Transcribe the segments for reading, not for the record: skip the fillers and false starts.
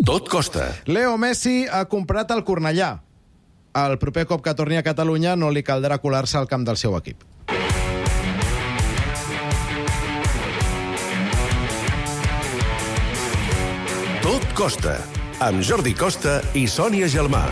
Tot costa. Leo Messi ha comprat el Cornellà. El proper cop que torni a Catalunya no li caldrà colar-se al camp del seu equip. Tot costa. Amb Jordi Costa i Sònia Gelmà.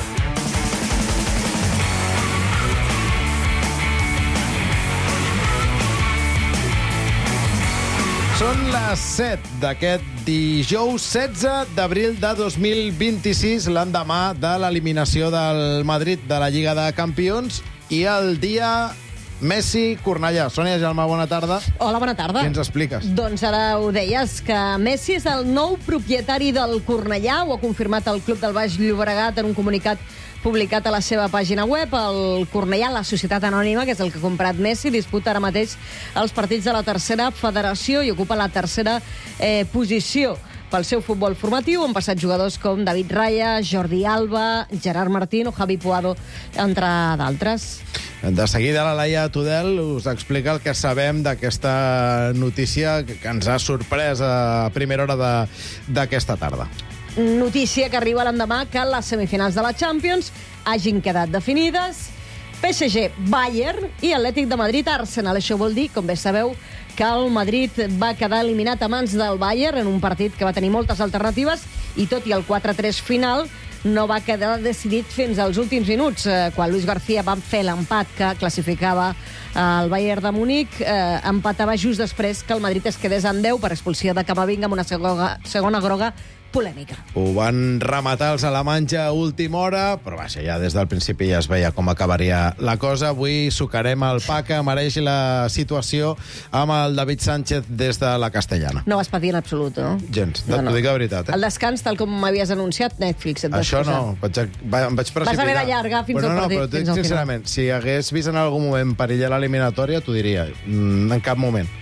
Són les 7 d'aquest dijous 16 d'abril de 2026, l'endemà de l'eliminació del Madrid de la Lliga de Campions i el dia Messi-Cornellà. Sònia Gelmà, bona tarda. Hola, bona tarda. Què ens expliques? Doncs ara ho deies, que Messi és el nou propietari del Cornellà, ho ha confirmat el Club del Baix Llobregat en un comunicat publicat a la seva pàgina web. El Cornellà, la societat anònima, que és el que ha comprat Messi, disputa ara mateix els partits de la tercera federació i ocupa la tercera posició. Pel seu futbol formatiu han passat jugadors com David Raya, Jordi Alba, Gerard Martín o Javi Puado, entre d'altres. De seguida la Laia Tudel us explica el que sabem d'aquesta notícia que ens ha sorprès a primera hora d'aquesta tarda. Notícia que arriba l'endemà que les semifinals de la Champions hagin quedat definides. PSG, Bayern i Atlètic de Madrid, Arsenal. Això vol dir, com bé sabeu, que el Madrid va quedar eliminat a mans del Bayern en un partit que va tenir moltes alternatives i tot i el 4-3 final no va quedar decidit fins als últims minuts, quan Luis García va fer l'empat que classificava el Bayern de Munic, empatava just després que el Madrid es quedés en 10 per expulsió de Camavinga amb una segona groga polèmica. Ho van rematar els alemanys a última hora, però vaja, ja des del principi ja es veia com acabaria la cosa. Avui sucarem el pa que mereix la situació amb el David Sánchez des de la Castellana. No vas patir en absolut, no? Gens, t'ho dic de veritat. El descans, tal com m'havies anunciat, Netflix et va Això excusar. no, em vaig precipitar. Vas haver d'allargar fins al partit. No, però dic sincerament, si hagués vist en algun moment perillar l'eliminatòria, t'ho diria. En cap moment.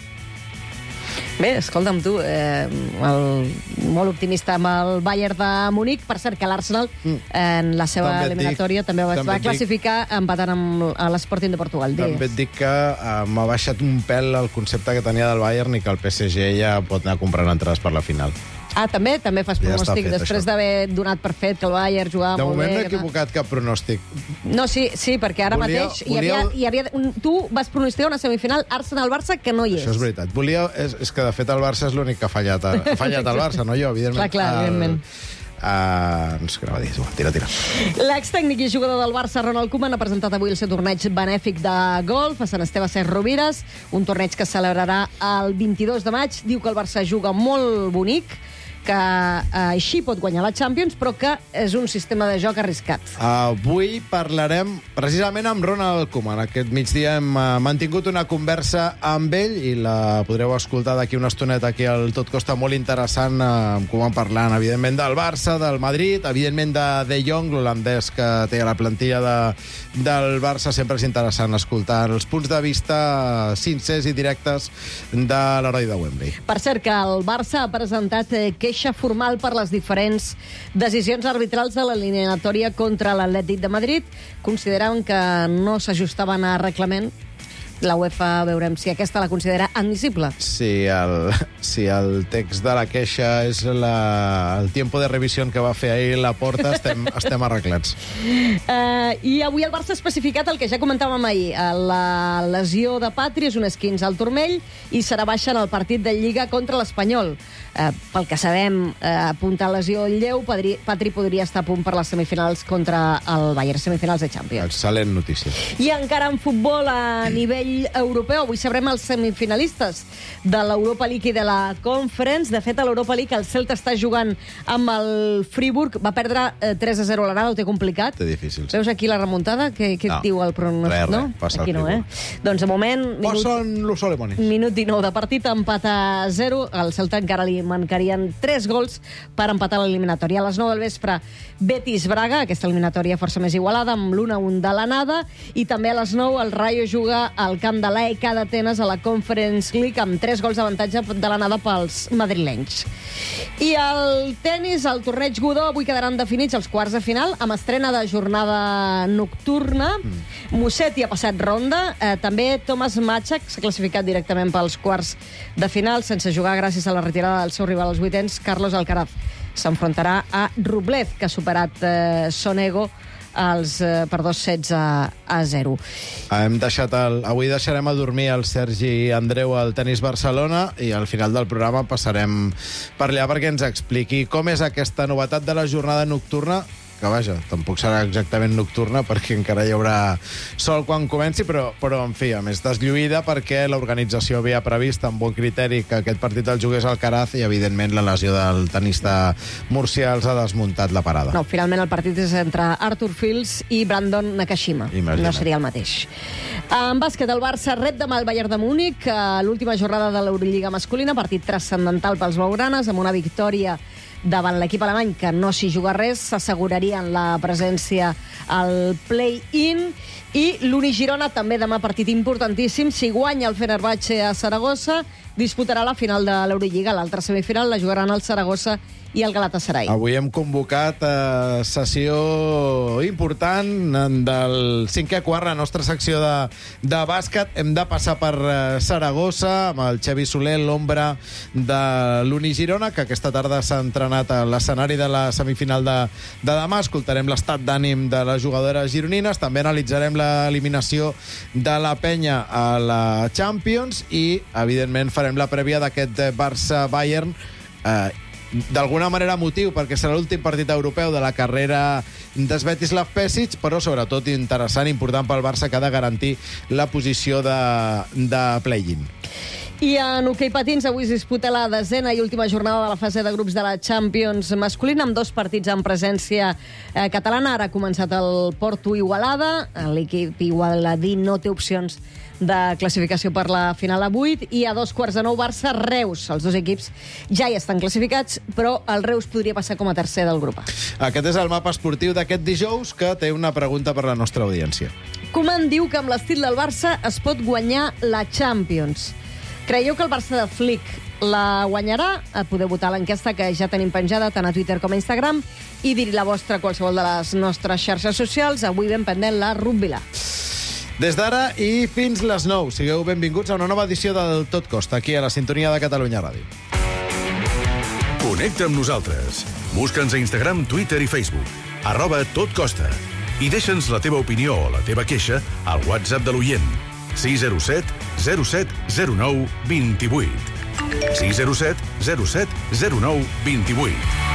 Bé, escolta'm tu, molt optimista amb el Bayern de Munic. Per cert, que l'Arsenal, en la seva eliminatòria, també va classificar empatant amb l'Sporting de Portugal. També et dic que m'ha baixat un pèl el concepte que tenia del Bayern i que el PSG ja pot anar comprant entrades per la final. Ah, també fas pronòstic, ja després d'haver donat per fet que el Bayern jugava molt bé. De moment no he equivocat cap pronòstic. No, sí, perquè ara mateix tu vas pronosticar una semifinal Arsenal-Barça que no hi és. Això és veritat. És que, de fet, el Barça és l'únic que ha fallat. Ha fallat el Barça, no jo, evidentment. Clar, evidentment. No sé què anava a dir. Tira. L'extècnic i jugador del Barça, Ronald Koeman, ha presentat avui el seu torneig benèfic de golf a Sant Esteve Ses Rovires, un torneig que es celebrarà el 22 de maig. Diu que el Barça juga molt bonic, que així pot guanyar la Champions, però que és un sistema de joc arriscat. Avui parlarem precisament amb Ronald Koeman. Aquest migdia hem mantingut una conversa amb ell i la podreu escoltar d'aquí una estoneta aquí al Tot Costa, molt interessant, amb Koeman parlant, evidentment, del Barça, del Madrid, evidentment de Jong, l'holandès que té a la plantilla del Barça. Sempre és interessant escoltar els punts de vista sincers i directes de l'heroi de Wembley. Per cert, que el Barça ha presentat queixa formal per les diferents decisions arbitrals de l'eliminatòria contra l'Atlètic de Madrid. Consideraven que no s'ajustaven a reglament. La UEFA veurem si aquesta la considera admissible. Si el text de la queixa és el tiempo de revisió que va fer ahir la Porta, estem arreglats. I avui el Barça ha especificat el que ja comentàvem ahir. La lesió de Patri és un esquinç al turmell i serà baixa en el partit de Lliga contra l'Espanyol. Pel que sabem, apunta lesió lleu, Patri podria estar a punt per les semifinals contra el Bayern, semifinals de Champions. Excel·lent notícia. I encara en futbol a nivell europeu, avui sabrem els semifinalistes de l'Europa League i de la Conference. De fet, a l'Europa League el Celta està jugant amb el Friburg, va perdre 3-0 a l'Arada, ho té complicat. Té difícil. Veus aquí la remuntada? Què et diu el pronòstic? Res, passa aquí no, Doncs de moment... Minut 19 de partit, empat a 0. Al Celta encara li mancarien 3 gols per empatar l'eliminatòria. A les 9 del vespre, Betis-Braga, aquesta eliminatòria força més igualada, amb l'1-1 de l'anada, i també a les 9 el Rayo juga al camp de l'AEK d'Atenes a la Conference League amb 3 gols d'avantatge de l'anada pels madrilenys. I el tennis, el torneig Godó, avui quedaran definits els quarts de final amb estrena de jornada nocturna. Musetti ha passat ronda, també Thomas Machak s'ha classificat directament pels quarts de final sense jugar gràcies a la retirada del seu rival als vuitens, Carlos Alcaraz. s'enfrontarà a Rublev, que ha superat Sonego per 2 sets a 0. Avui deixarem a dormir el Sergi Andreu al Tenis Barcelona i al final del programa passarem per allà perquè ens expliqui com és aquesta novetat de la jornada nocturna, que vaja, tampoc serà exactament nocturna perquè encara hi haurà sol quan comenci, però en fi, a més deslluïda perquè l'organització havia previst amb bon criteri que aquest partit el jugués Alcaraz i evidentment la lesió del tenista murcià els ha desmuntat la parada. No, finalment el partit és entre Arthur Fils i Brandon Nakashima. Imagina't. No seria el mateix. En bàsquet, el Barça rep demà el Bayern de Múnich a l'última jornada de l'Eurolliga masculina, partit transcendental pels blaugranes, amb una victòria davant l'equip alemany, que no s'hi juga res, s'assegurarien la presència al play-in. I l'Uni Girona, també demà partit importantíssim. Si guanya el Fenerbahçe a Saragossa, disputarà la final de l'Eurolliga. L'altra semifinal la jugaran el Saragossa i el Galatasaray. Avui hem convocat sessió important del 5è quart, la nostra secció de bàsquet. Hem de passar per Saragossa amb el Xavi Soler, l'ombra de l'Uni Girona, que aquesta tarda s'ha entrenat a l'escenari de la semifinal de demà. Escoltarem l'estat d'ànim de les jugadores gironines. També analitzarem l'eliminació de la Penya a la Champions i, evidentment, farem la prèvia d'aquest Barça-Bayern, d'alguna manera motiu, perquè serà l'últim partit europeu de la carrera d'Svetislav Pesic, però sobretot interessant, important pel Barça, que ha de garantir la posició de play-in. I en hoquei patins, avui es disputa la 10ª i última jornada de la fase de grups de la Champions masculina, amb 2 partits en presència catalana. Ara ha començat el Porto-Igualada. L'equip igualadí no té opcions de classificació per la final a 8, i a 8:45 Barça-Reus. Els 2 equips ja hi estan classificats, però el Reus podria passar com a tercer del grup A. Aquest és el mapa esportiu d'aquest dijous, que té una pregunta per la nostra audiència. Koeman diu que amb l'estil del Barça es pot guanyar la Champions. Creieu que el Barça de Flick la guanyarà? Podeu votar l'enquesta que ja tenim penjada tant a Twitter com a Instagram i dir la vostra a qualsevol de les nostres xarxes socials. Avui ben pendent la Rubila. Des d'ara i fins les 9. Sigueu benvinguts a una nova edició del Tot Costa, aquí a la sintonia de Catalunya Ràdio. Connecta amb nosaltres. Busca'ns a Instagram, Twitter i Facebook. @totcosta. I deixa'ns la teva opinió o la teva queixa al WhatsApp de l'oient. 607 07 09 28. 607 07 09 28.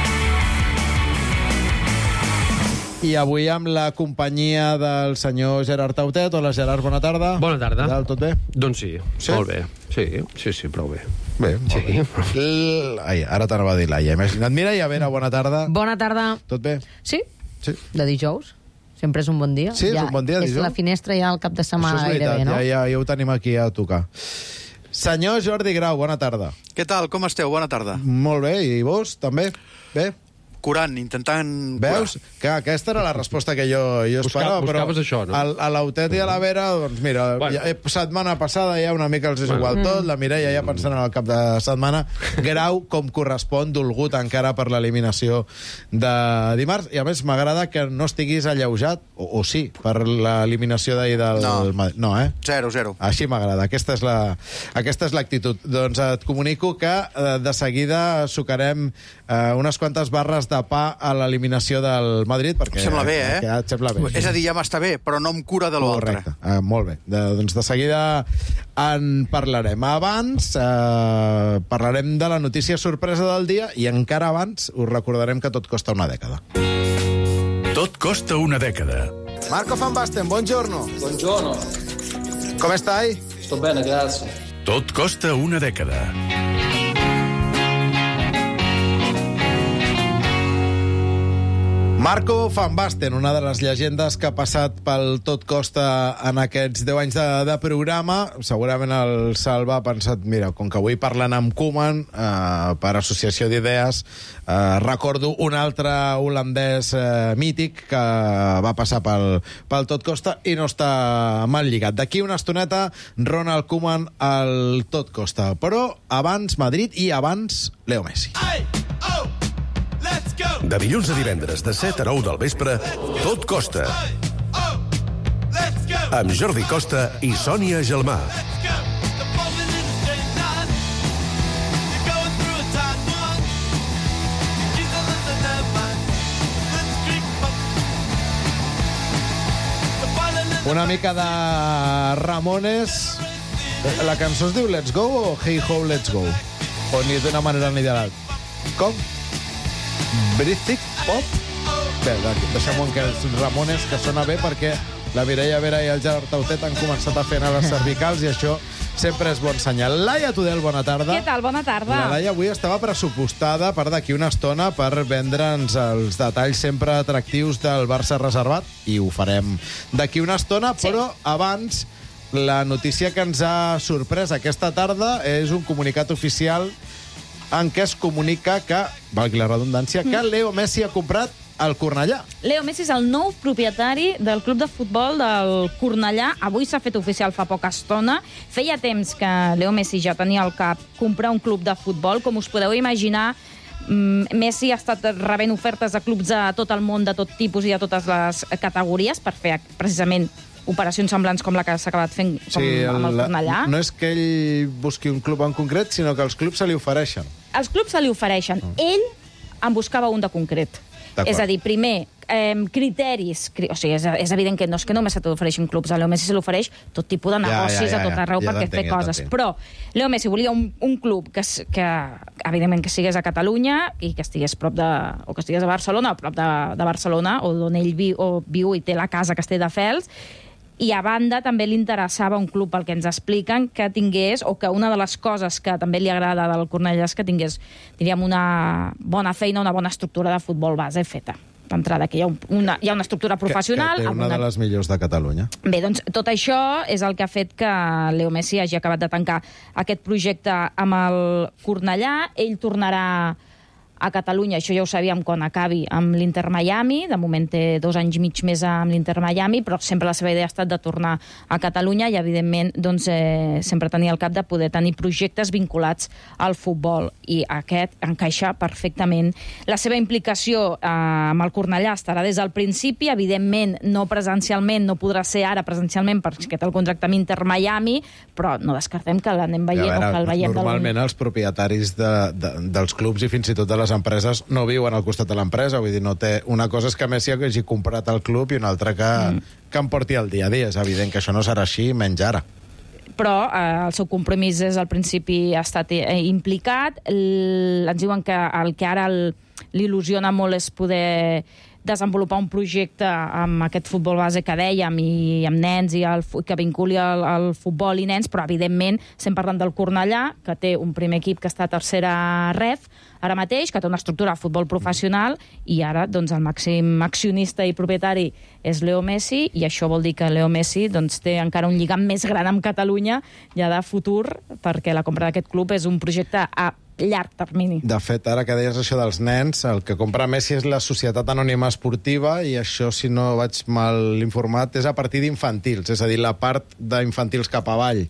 I avui amb la companyia del senyor Gerard Tautet. Hola, Gerard, bona tarda. Bona tarda. Tot bé? Doncs sí, molt bé. Sí, prou bé. Bé, molt bé. Ai, ara t'anava a dir Laia. Imagina't. Mireia Vera, bona tarda. Bona tarda. Tot bé? Sí? Sí. De dijous. Sempre és un bon dia. Sí, és un bon dia, dijous. És la finestra ja al cap de setmana. Això és veritat, gairebé, no? ja ho tenim aquí a tocar. Senyor Jordi Grau, bona tarda. Què tal, com esteu? Bona tarda. Molt bé, i vos, també? Bé? Curant, intentant... Veus? Que aquesta era la resposta que jo esperava, buscaves però això, no? a l'Autet i a la Vera, doncs mira, Bueno. setmana passada ja una mica els és igual tot, la Mireia ja pensant en el cap de setmana, Grau com correspon, dolgut encara per l'eliminació de dimarts, i a més m'agrada que no estiguis alleujat, o sí, per l'eliminació d'ahir del Madrid. No, 0-0. Així m'agrada, aquesta és l'actitud. Doncs et comunico que de seguida sucarem unes quantes barres de pa a l'eliminació del Madrid, perquè Sembla bé, et sembla bé. És a dir, ja m'està bé, però no em cura de l'altre. Correcte, molt bé. Doncs de seguida en parlarem. Abans parlarem de la notícia sorpresa del dia i encara abans us recordarem que tot costa una dècada. Tot costa una dècada. Marco Van Basten, buongiorno. Buongiorno, Come stai? sto bene, grazie. Tot costa una dècada. Marco Van Basten, una de les llegendes que ha passat pel Tot Costa en aquests 10 anys de programa. Segurament el Salva ha pensat, mira, com que avui parlen amb Koeman, per associació d'idees, recordo un altre holandès mític que va passar pel Tot Costa i no està mal lligat. D'aquí una estoneta, Ronald Koeman al Tot Costa. Però abans Madrid i abans Leo Messi. De dilluns a divendres, de 7 a 9 del vespre, Tot Costa. Amb Jordi Costa i Sònia Gelmà. Una mica de Ramones. La cançó es diu Let's Go o Hey Ho, Let's Go? O ni d'una manera ni de l'altra? Com? British Pop? Bé, deixem-ho que els Ramones, que sona bé perquè la Mireia Vera i el Gerard Tautet han començat a fer anar les cervicals i això sempre és bon senyal. Laia Tudel, bona tarda. Què tal? Bona tarda. La Laia avui estava pressupostada per d'aquí una estona per vendre'ns els detalls sempre atractius del Barça reservat, i ho farem d'aquí una estona, sí. Però abans, la notícia que ens ha sorprès aquesta tarda és un comunicat oficial en què es comunica que, valgui la redundància, que Leo Messi ha comprat el Cornellà. Leo Messi és el nou propietari del club de futbol del Cornellà. Avui s'ha fet oficial fa poca estona. Feia temps que Leo Messi ja tenia al cap comprar un club de futbol. Com us podeu imaginar, Messi ha estat rebent ofertes de clubs de tot el món, de tot tipus i de totes les categories, per fer precisament operacions semblants com la que s'ha acabat fent amb el Cornellà. No és que ell busqui un club en concret, sinó que els clubs se li ofereixen. Els clubs se li ofereixen. Ell en buscava un de concret. És a dir, primer, criteris... O sigui, és evident que no és que només se t'ofereixin clubs. A Leo Messi se l'ofereix tot tipus de negocis a tot arreu perquè fer coses. Però Leo Messi volia un club que evidentment, que estigués a Catalunya i que estigués prop de... o que estigués a Barcelona, o prop de Barcelona, o d'on ell viu i té la casa Castelldefels. I a banda també li interessava un club, pel que ens expliquen, que tingués, o que una de les coses que també li agrada del Cornellà és que tingués, diríem, una bona feina, una bona estructura de futbol base feta. D'entrada, que hi ha una estructura professional... Que té una de les millors de Catalunya. Bé, doncs tot això és el que ha fet que Leo Messi hagi acabat de tancar aquest projecte amb el Cornellà. Ell tornarà a Catalunya, això ja ho sabíem, quan acabi amb l'Inter Miami. De moment té 2 anys i mig més amb l'Inter Miami, però sempre la seva idea ha estat de tornar a Catalunya i, evidentment, doncs, sempre tenia al cap de poder tenir projectes vinculats al futbol. I aquest encaixa perfectament. La seva implicació amb el Cornellà estarà des del principi, evidentment, no presencialment, no podrà ser ara presencialment perquè té el contracte amb Inter Miami, però no descartem que l'anem veient o que el veiem... Normalment els propietaris dels clubs i fins i tot de les empreses no viuen al costat de l'empresa, vull dir, no té... Una cosa és que Messi hagi comprat el club i una altra que em porti el dia a dia. És evident que això no serà així, menys ara. Però el seu compromís des del principi ha estat implicat. Ens diuen que el que ara l'il·lusiona molt és poder desenvolupar un projecte amb aquest futbol base que dèiem i amb nens i que vinculi el futbol i nens, però evidentment estem parlant del Cornellà, que té un primer equip que està a tercera ref ara mateix, que té una estructura de futbol professional i ara doncs, el màxim accionista i propietari és Leo Messi, i això vol dir que Leo Messi doncs, té encara un lligam més gran amb Catalunya ja de futur, perquè la compra d'aquest club és un projecte a llarg termini. De fet, ara que deies això dels nens, el que compra Messi és la Societat Anònima Esportiva, i això, si no vaig mal informat, és a partir d'infantils, és a dir, la part d'infantils cap avall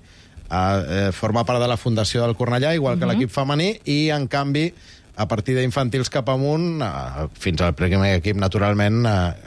forma part de la fundació del Cornellà, igual que l'equip femení, i en canvi a partir d'infantils cap amunt, fins al primer equip, naturalment,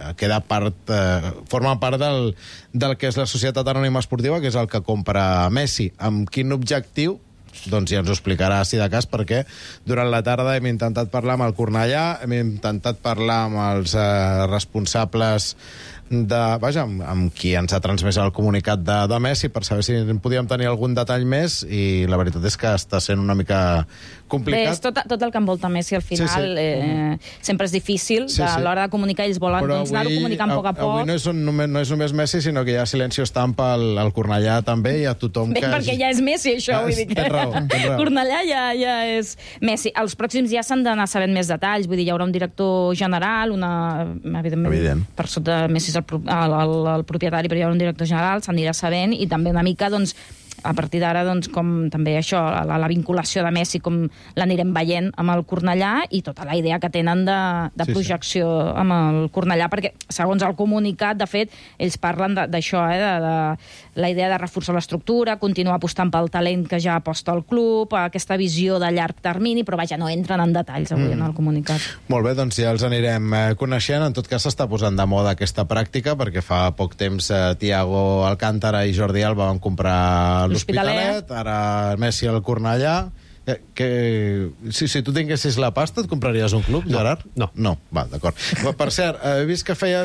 forma part del que és la Societat Anònima Esportiva, que és el que compra Messi. Amb quin objectiu? Doncs ja ens ho explicarà, si de cas, perquè durant la tarda hem intentat parlar amb el Cornellà, hem intentat parlar amb els responsables amb qui ens ha transmès el comunicat de Messi per saber si podíem tenir algun detall més, i la veritat és que està sent una mica complicat. Bé, és tot el que envolta Messi al final. Sempre és difícil. A l'hora de comunicar, ells volen anar-ho comunicant a poc a poc. Avui no és només Messi, sinó que hi ha silenci estampa al Cornellà també, i a tothom que... Bé, perquè ja és Messi, això. Tens raó. Cornellà ja és Messi. Els pròxims ja s'han d'anar sabent més detalls. Vull dir, hi haurà un director general, evidentment, per sota de Messi el propietari, però hi ha un director general, s'anirà sabent, i també una mica, doncs, a partir d'ara, doncs, com també això, la vinculació de Messi, com l'anirem veient amb el Cornellà, i tota la idea que tenen de projecció amb el Cornellà, perquè, segons el comunicat, de fet, ells parlen d'això, de la idea de reforçar l'estructura, continuar apostant pel talent que ja aposta el club, aquesta visió de llarg termini, però vaja, no entren en detalls avui en el comunicat. Molt bé, doncs ja els anirem coneixent. En tot cas, s'està posant de moda aquesta pràctica, perquè fa poc temps Thiago Alcántara i Jordi Alba van comprar l'Hospitalet, ara Messi al Cornellà. Si tu tinguessis la pasta, et compraries un club, Gerard? No. No, va, d'acord. Per cert, he vist que feies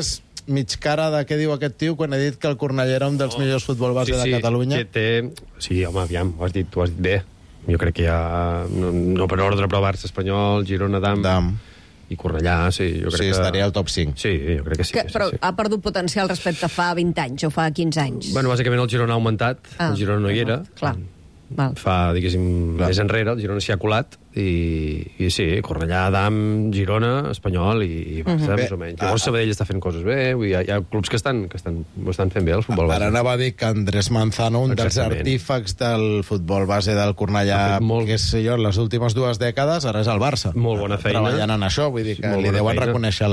mig cara de què diu aquest tio quan he dit que el Cornellà era un dels millors futbol base de Catalunya. Sí, home, aviam, ho has dit bé. Jo crec que hi ha, no per ordre, però Barça, Espanyol, Girona, Dam. I Cornellà, sí. Jo crec que estaria al top 5. Sí, jo crec que sí. Però ha perdut potencial respecte a fa 20 anys o fa 15 anys. Bueno, bàsicament el Girona ha augmentat, el Girona no hi era. Clar. Fa, diguéssim, més enrere, el Girona s'hi ha colat, i sí, Cornellà, Dam, Girona, Espanyol i Barça, més o menys. Llavors Sabadell està fent coses bé, hi ha clubs que estan fent bé el futbol base. Ara anava a dir que Andrés Manzano, un dels artífecs del futbol base del Cornellà, que sé jo, en les últimes 2 dècades, ara és el Barça. Molt bona feina. Treballant en això, vull dir que li deuen reconèixer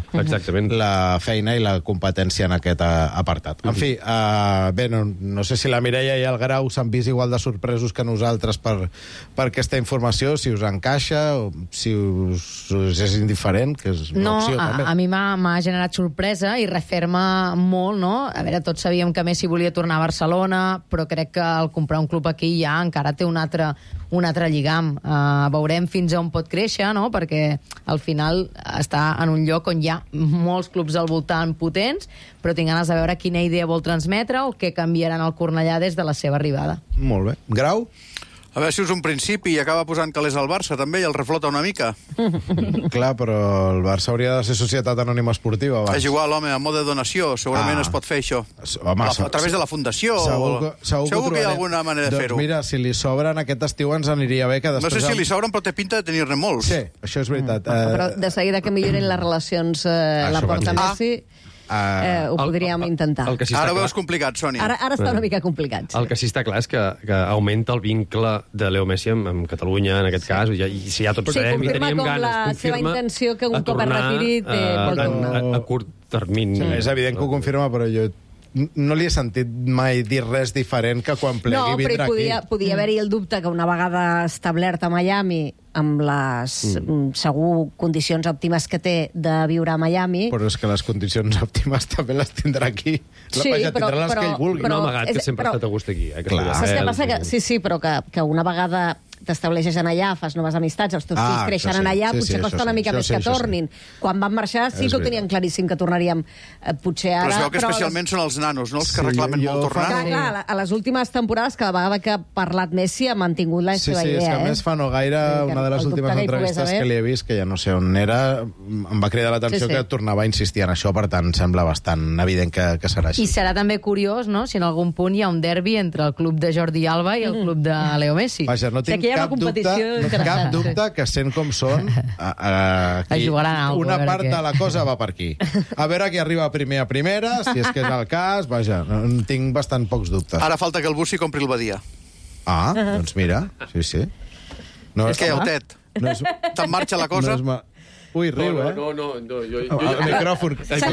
la feina i la competència en aquest apartat. En fi, bé, no sé si la Mireia i el Grau s'han vist igual de sorpresos que nosaltres per aquesta informació, si us encaixa o si us és indiferent, que és una opció també. A mi m'ha generat sorpresa i referma molt, no? A veure, tots sabíem que Messi volia tornar a Barcelona, però crec que al comprar un club aquí ja encara té un altre lligam. Veurem fins a on pot créixer, no? Perquè al final està en un lloc on hi ha molts clubs al voltant potents, però tinc ganes de veure quina idea vol transmetre o què canviaran el Cornellà des de la seva arribada. Molt bé. Grau? A veure si és un principi i acaba posant calés al Barça, també, i el reflota una mica. Clar, però el Barça hauria de ser societat anònima esportiva abans. És igual, home, a mode de donació, segurament es pot fer això. Home, a través de la fundació. Segur que hi ha alguna manera de fer-ho. Doncs mira, si li sobren aquest estiu ens aniria bé que després... No sé si li sobren, però té pinta de tenir-ne molts. Sí, això és veritat. Però de seguida que millorin les relacions la porta Messi... ho podríem intentar. Ara ho veus complicat, Sònia. Ara està una mica complicat. El que sí està clar és que augmenta el vincle de Leo Messi amb Catalunya, en aquest cas, i si ja tots sabem i teníem ganes, la seva intenció que un cop es retiri vol tornar. A curt termini. És evident que ho confirma, però jo no li he sentit mai dir res diferent que quan plegui vindrà aquí. No, però podia haver-hi el dubte que una vegada establert a Miami amb les segur condicions òptimes que té de viure a Miami... Però és que les condicions òptimes també les tindrà aquí. Tindrà les que ell vulgui. No ha amagat que sempre ha estat a gust aquí. Saps què passa? Sí, però que una vegada t'estableixes en allà, fas noves amistats, els teus fills creixen en allà, potser costa una mica més que tornin. Quan van marxar sí que ho tenien claríssim que tornaríem potser ara... Però es veu que especialment són els nanos, no? Els que reclamen molt tornar. Clar, a les últimes temporades, cada vegada que ha parlat Messi ha mantingut la seva idea. Sí, és que a més fa no gaire, una de les últimes entrevistes que li he vist, que ja no sé on era, em va cridar l'atenció que tornava a insistir en això, per tant sembla bastant evident que serà així. I serà també curiós, no?, si en algun punt hi ha un derbi entre el club de Jordi Alba i el club de Leo Messi. Vaja, no tinc cap dubte que sent com són aquí, una part de la cosa va per aquí. A veure qui arriba primer a primera, si és que és el cas, vaja, tinc bastant pocs dubtes. Ara falta que el Bussi compri el Badia. Doncs mira, sí. És que, Otet, te'n marxa la cosa? Ui, riu, No, jo... El micròfon. S'ha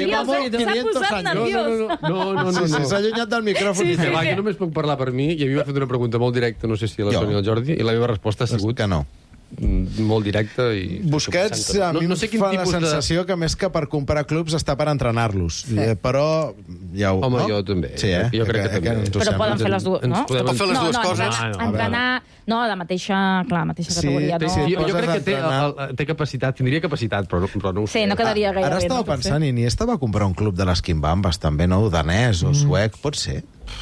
posat nerviós. No. S'ha allunyat del micròfon. Sí. Jo només puc parlar per mi, i a mi m'ha fet una pregunta molt directa, no sé si a la Sònia o al Jordi, i la meva resposta ha sigut que no. Molt directa i... Busquets a mi em fa la sensació que més que per comprar clubs està per entrenar-los, però ja ho... Home, jo també. Sí, jo crec que també. Però poden fer les dues, no? Poden fer les dues coses. Entrenar, no, la mateixa categoria. Jo crec que té capacitat, tindria capacitat, però no ho sé. Sí, no quedaria gaire bé. Ara estava pensant, Iniesta va comprar un club de les quimbambes, també, no? Danès o suec, pot ser?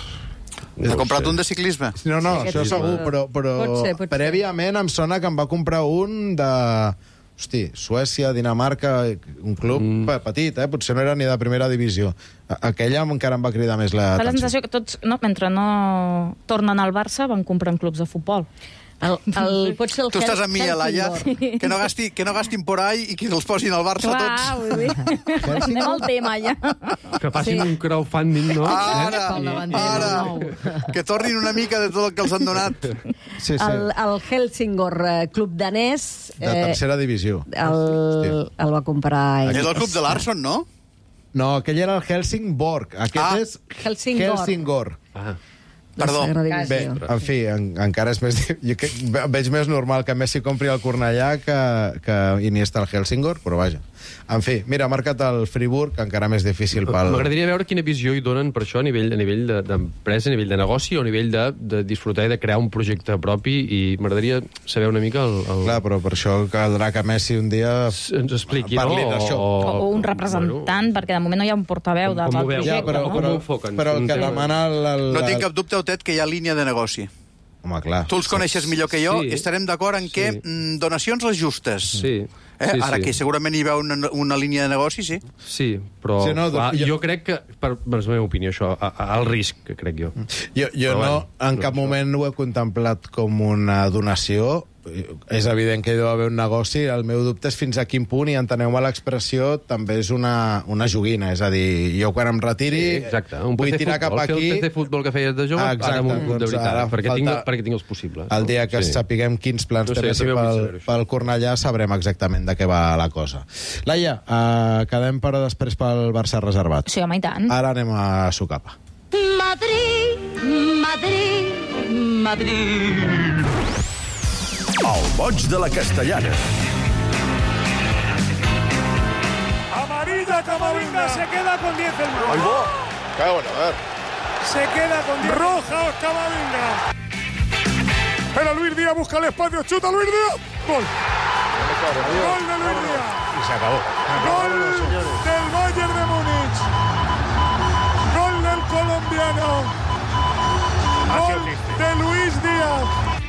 Ha comprat un de ciclisme? No, això segur, però prèviament em sona que em va comprar un de... Hosti, Suècia, Dinamarca, un club petit, potser no era ni de primera divisió. Aquella encara em va cridar més l'atenció. Fa la sensació que tots, mentre no tornen al Barça, van comprant clubs de futbol. Tu estàs amb mi, Laia, que no gastin por ahí i que els posin al Barça tots. Clar, vull dir. Anem al tema, ja. Que facin un crowdfunding, no? Ara, que tornin una mica de tot el que els han donat. El Helsingor, club danès... De tercera divisió. El va comprar... Aquest és el club de l'Arson, no? No, aquell era el Helsingborg. Aquest és Helsingor. Perdó. Bé, en fi, encara és més... Jo veig més normal que Messi compri el Cornellà que Iniesta el Helsingor, però vaja. En fi, mira, ha marcat el Friburg, encara més difícil pel... M'agradaria veure quina visió hi donen per això a nivell d'empresa, a nivell de negoci o a nivell de disfrutar i de crear un projecte propi, i m'agradaria saber una mica Clar, però per això caldrà que Messi un dia ens expliqui, parli d'això. O un representant, perquè de moment no hi ha un portaveu del projecte. Però el que demana... No tinc cap dubte, Otet, que hi ha línia de negoci. Home, clar. Tu els coneixes millor que jo, i estarem d'acord en què donacions les justes. Sí. Ara que segurament hi veu una línia de negoci, sí. Sí, però jo crec que, per la meva opinió, això, al risc, crec jo. Jo no, en cap moment ho he contemplat com una donació. És evident que hi deu haver un negoci. El meu dubte és fins a quin punt, i enteneu-me l'expressió, també és una joguina. És a dir, jo quan em retiri vull tirar cap aquí... Fer el PC futbol que feies de jove, ara amb un club de veritat, perquè tinc els possibles. El dia que sapiguem quins plans té Messi pel Cornellà sabrem exactament de què va la cosa. Laia, quedem per després pel Barça reservat. Sí, home, i tant. Ara anem a Socapa. Madrid, Madrid, Madrid. El boig de la Castellana. Amarilla, Camavinga se queda con 10 el Madrid. ¡Ay, va! Cago en a ver. Se queda con 10. Roja, Camavinga. Pero Luis Díaz busca el espacio, chuta Luis Díaz. Gol. Gol de Luis Díaz. Y se acabó. Gol del Bayern de Múnich. Gol del colombiano. Gol de Luis Díaz.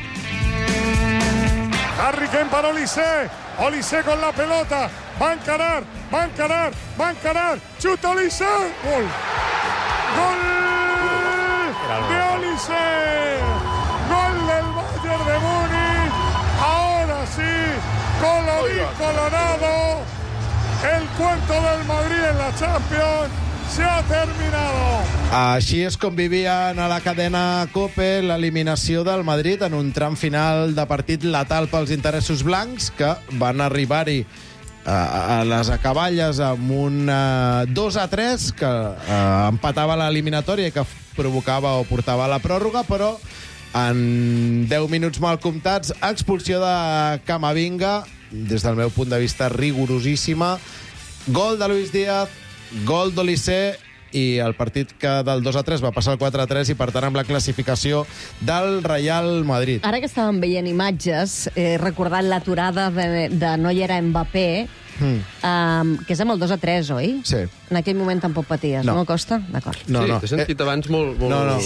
Harry Kane para Olise. Olise con la pelota. Va a encarar. Chuta Olise. Gol. Gol de Olise. Gol del Bayern de Múnich. Ahora sí, colorín colorado. El cuento del Madrid en la Champions se ha terminado. Així és com vivien a la cadena COPE l'eliminació del Madrid en un tram final de partit letal pels interessos blancs, que van arribar-hi a les acaballes amb un 2-3 que empatava l'eliminatòria i que provocava o portava a la pròrroga, però en 10 minuts mal comptats, expulsió de Camavinga, des del meu punt de vista rigorosíssima, gol de Luis Díaz, gol d'Olise, i el partit que del 2-3 va passar al 4-3 i, per tant, amb la classificació del Real Madrid. Ara que estàvem veient imatges, he recordat l'aturada de no hi era Mbappé, que és amb el 2-3, oi? Sí. En aquell moment tampoc paties, no, Costa? D'acord. No. T'he sentit abans molt... No.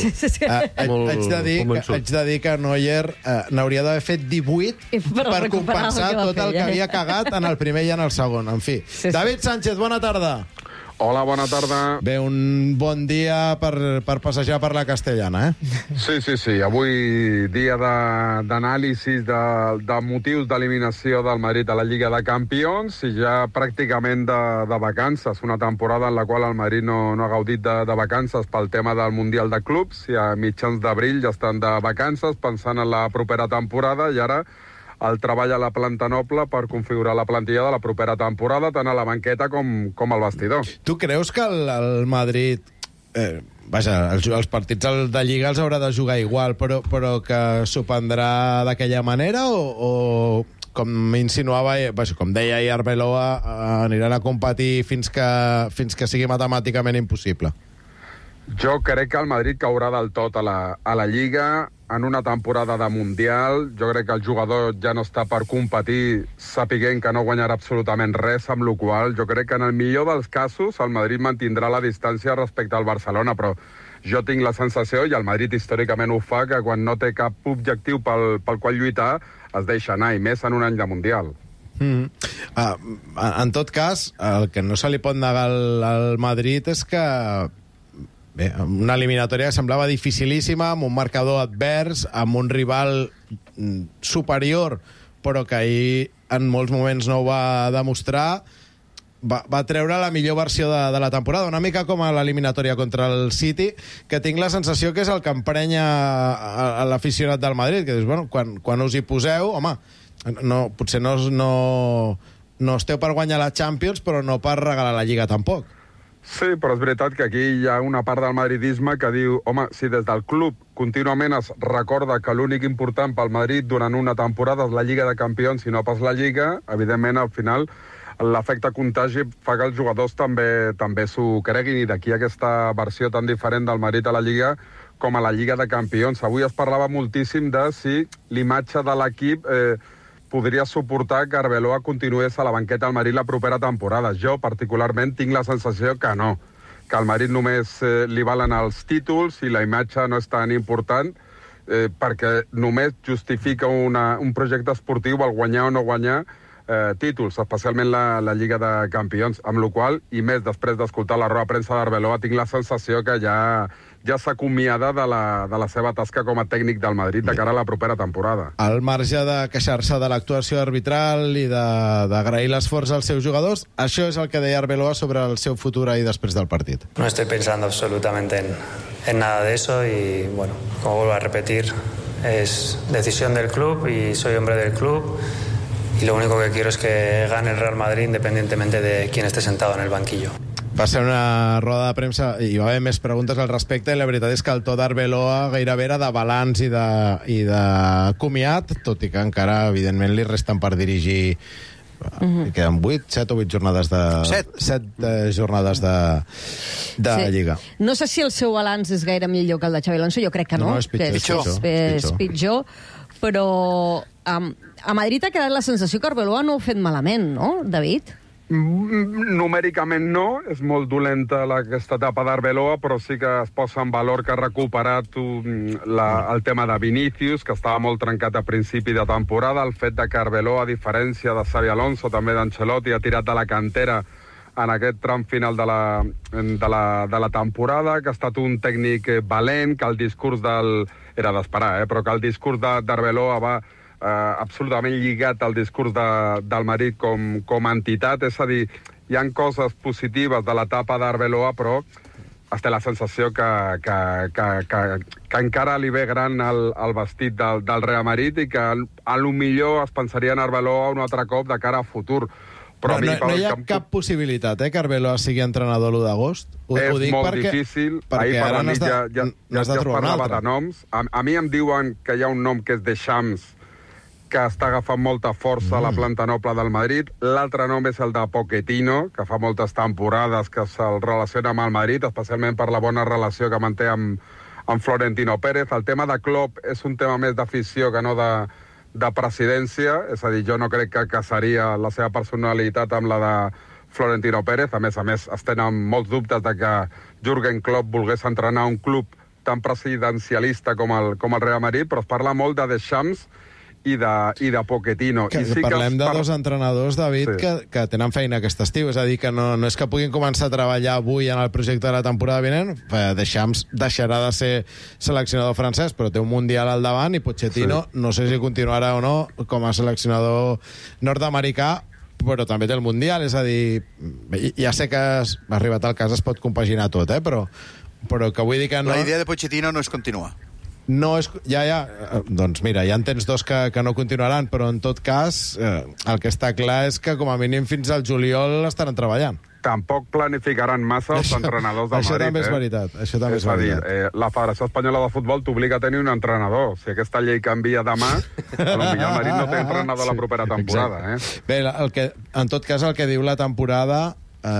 Haig de dir que Neuer n'hauria d'haver fet 18 per compensar tot el que havia cagat en el primer i en el segon. En fi. David Sánchez, bona tarda. Hola, bona tarda. Bé, un bon dia per passejar per la Castellana, Sí. Avui dia d'anàlisis de motius d'eliminació del Madrid a la Lliga de Campions i ja pràcticament de vacances. Una temporada en la qual el Madrid no ha gaudit de vacances pel tema del Mundial de Clubs, i a mitjans d'abril ja estan de vacances pensant en la propera temporada, i ara el treball a la planta noble per configurar la plantilla de la propera temporada, tant a la banqueta com al vestidor. Tu creus que el Madrid... els partits de Lliga els haurà de jugar igual, però que s'ho prendrà d'aquella manera, o com insinuava, com deia ahir Arbeloa, aniran a competir fins que sigui matemàticament impossible? Jo crec que el Madrid caurà del tot a la Lliga en una temporada de Mundial. Jo crec que el jugador ja no està per competir sapiguent que no guanyarà absolutament res, amb la qual jo crec que en el millor dels casos el Madrid mantindrà la distància respecte al Barcelona, però jo tinc la sensació, i el Madrid històricament ho fa, que quan no té cap objectiu pel qual lluitar es deixa anar, i més en un any de Mundial. En tot cas, el que no se li pot negar al Madrid és que una eliminatòria que semblava dificilíssima, amb un marcador advers, amb un rival superior, però que ahir en molts moments no ho va demostrar, va treure la millor versió de la temporada, una mica com a l'eliminatòria contra el City, que tinc la sensació que és el que emprenya a l'aficionat del Madrid, que dius, bueno, quan us hi poseu, home, potser no esteu per guanyar la Champions, però no per regalar la Lliga tampoc. Sí, però és veritat que aquí hi ha una part del madridisme que diu, home, si des del club contínuament es recorda que l'únic important pel Madrid durant una temporada és la Lliga de Campions i no pas la Lliga, evidentment, al final, l'efecte contagi fa que els jugadors també s'ho creguin, i d'aquí aquesta versió tan diferent del Madrid a la Lliga com a la Lliga de Campions. Avui es parlava moltíssim de si l'imatge de l'equip podria suportar que Arbeloa continués a la banqueta del Madrid la propera temporada. Jo, particularment, tinc la sensació que no, que al Madrid només li valen els títols i la imatge no és tan important, perquè només justifica un projecte esportiu el guanyar o no guanyar títols, especialment la Lliga de Campions, amb la qual, i més després d'escoltar la roda de premsa d'Arbeloa, tinc la sensació que ja s'acomiada de la seva tasca com a tècnic del Madrid de cara a la propera temporada. Al marge de queixar-se de l'actuació arbitral i d'agrair l'esforç als seus jugadors, això és el que deia Arbeloa sobre el seu futur ahí després del partit. No estoy pensando absolutamente en nada de eso y, bueno, como vuelvo a repetir, es decisión del club y soy hombre del club. Y lo único que quiero es que gane el Real Madrid independientemente de quién esté sentado en el banquillo. Va ser una roda de premsa i hi va haver més preguntes al respecte, i la veritat és que el to d'Arbeloa gairebé era de balanç i de comiat, tot i que encara, evidentment, li resten per dirigir. Queden 7 o 8 jornades de... 7 jornades de Lliga. No sé si el seu balanç és gaire millor que el de Xabi Alonso, jo crec que no. No, és pitjor. És pitjor, però a Madrid ha quedat la sensació que Arbeloa no ho ha fet malament, no, David? Numèricament no, és molt dolenta aquesta etapa d'Arbeloa, però sí que es posa en valor que ha recuperat el tema de Vinícius, que estava molt trencat a principi de temporada, el fet de que Arbeloa, a diferència de Xabi Alonso, també d'Ancelotti, ha tirat de la cantera en aquest tram final de la temporada, que ha estat un tècnic valent, que el discurs era d'esperar, però que el discurs d'Arbeloa va absolutament lligat al discurs del Madrid com a entitat, és a dir, hi ha coses positives de l'etapa d'Arbeloa, però es té la sensació que encara li ve gran el vestit del Real Madrid i que a lo millor es pensaria en Arbeloa un altre cop de cara a futur. Però no hi ha cap possibilitat que Arbeloa sigui entrenador l'1 d'agost? És molt difícil. Ahir per la nit ja es parlava de noms. A mi em diuen que hi ha un nom que és Deschamps, que està agafant molta força a la planta noble del Madrid. L'altre nom és el de Pochettino, que fa moltes temporades que se'l relaciona amb el Madrid, especialment per la bona relació que manté amb Florentino Pérez. El tema de Klopp és un tema més d'afició que no de presidència, és a dir, jo no crec que casaria la seva personalitat amb la de Florentino Pérez. A més, es tenen molts dubtes de que Jürgen Klopp volgués entrenar un club tan presidencialista com el Real Madrid, però es parla molt de Deschamps i de Pochettino. Parlem de dos entrenadors, David, que tenen feina aquest estiu, és a dir, que no és que puguin començar a treballar avui en el projecte de la temporada vinent. Deschamps deixarà de ser seleccionador francès, però té un Mundial al davant, i Pochettino no sé si continuarà o no com a seleccionador nord-americà, però també té el Mundial, és a dir, ja sé que arribat al cas es pot compaginar tot, però que vull dir que no... La idea de Pochettino no és continuar. No és... Doncs mira, ja en tens dos que no continuaran, però en tot cas el que està clar és que com a mínim fins al juliol estaran treballant. Tampoc planificaran massa els entrenadors del Madrid. Això també és veritat. Això també és veritat. La Federació Espanyola de Futbol t'obliga a tenir un entrenador. Si aquesta llei canvia demà, potser el Madrid no té entrenador la propera temporada. Bé, en tot cas, el que diu la temporada...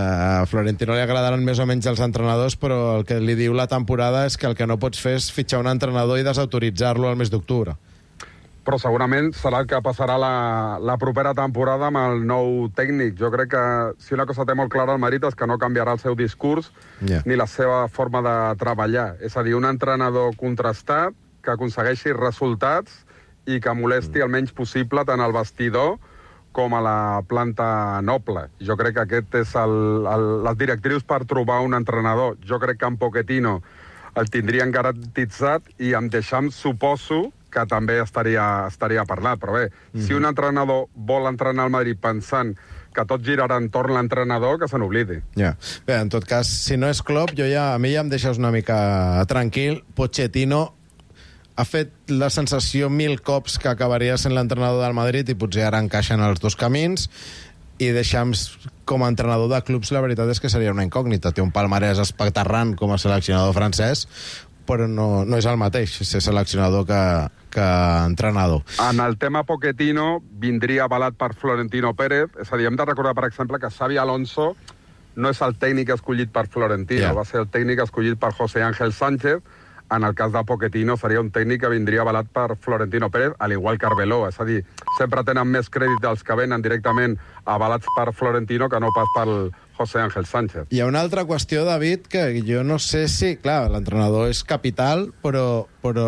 A Florentino li agradaran més o menys els entrenadors, però el que li diu la temporada és que el que no pots fer és fitxar un entrenador i desautoritzar-lo al mes d'octubre. Però segurament serà el que passarà la propera temporada amb el nou tècnic. Jo crec que si una cosa té molt clara el Madrid és que no canviarà el seu discurs ni la seva forma de treballar. És a dir, un entrenador contrastat que aconsegueixi resultats i que molesti el menys possible tant al vestidor com a la planta noble. Jo crec que aquest és les directrius per trobar un entrenador. Jo crec que amb Pochettino el tindrien garantitzat i amb Deschamps suposo que també estaria parlat. Però bé, si un entrenador vol entrenar al Madrid pensant que tot girarà entorn l'entrenador, que se n'oblidi. Bé, en tot cas, si no és Klopp, a mi ja em deixes una mica tranquil. Pochettino ha fet la sensació 1000 cops que acabaria sent l'entrenador del Madrid i potser ara encaixen els dos camins. i Deschamps com a entrenador de clubs la veritat és que seria una incògnita. Té un palmarès espectacular com a seleccionador francès, però no és el mateix ser seleccionador que entrenador. En el tema Pochettino vindria avalat per Florentino Pérez, és a dir, hem de recordar, per exemple, que Xabi Alonso no és el tècnic escollit per Florentino, va ser el tècnic escollit per José Ángel Sánchez. En el cas de Pochettino seria un tècnic que vindria avalat per Florentino Pérez, al igual que Arbeloa, és a dir, sempre tenen més crèdit dels que venen directament avalats per Florentino que no pas pel José Ángel Sánchez. Hi ha una altra qüestió, David, que jo no sé si... Clar, l'entrenador és capital, però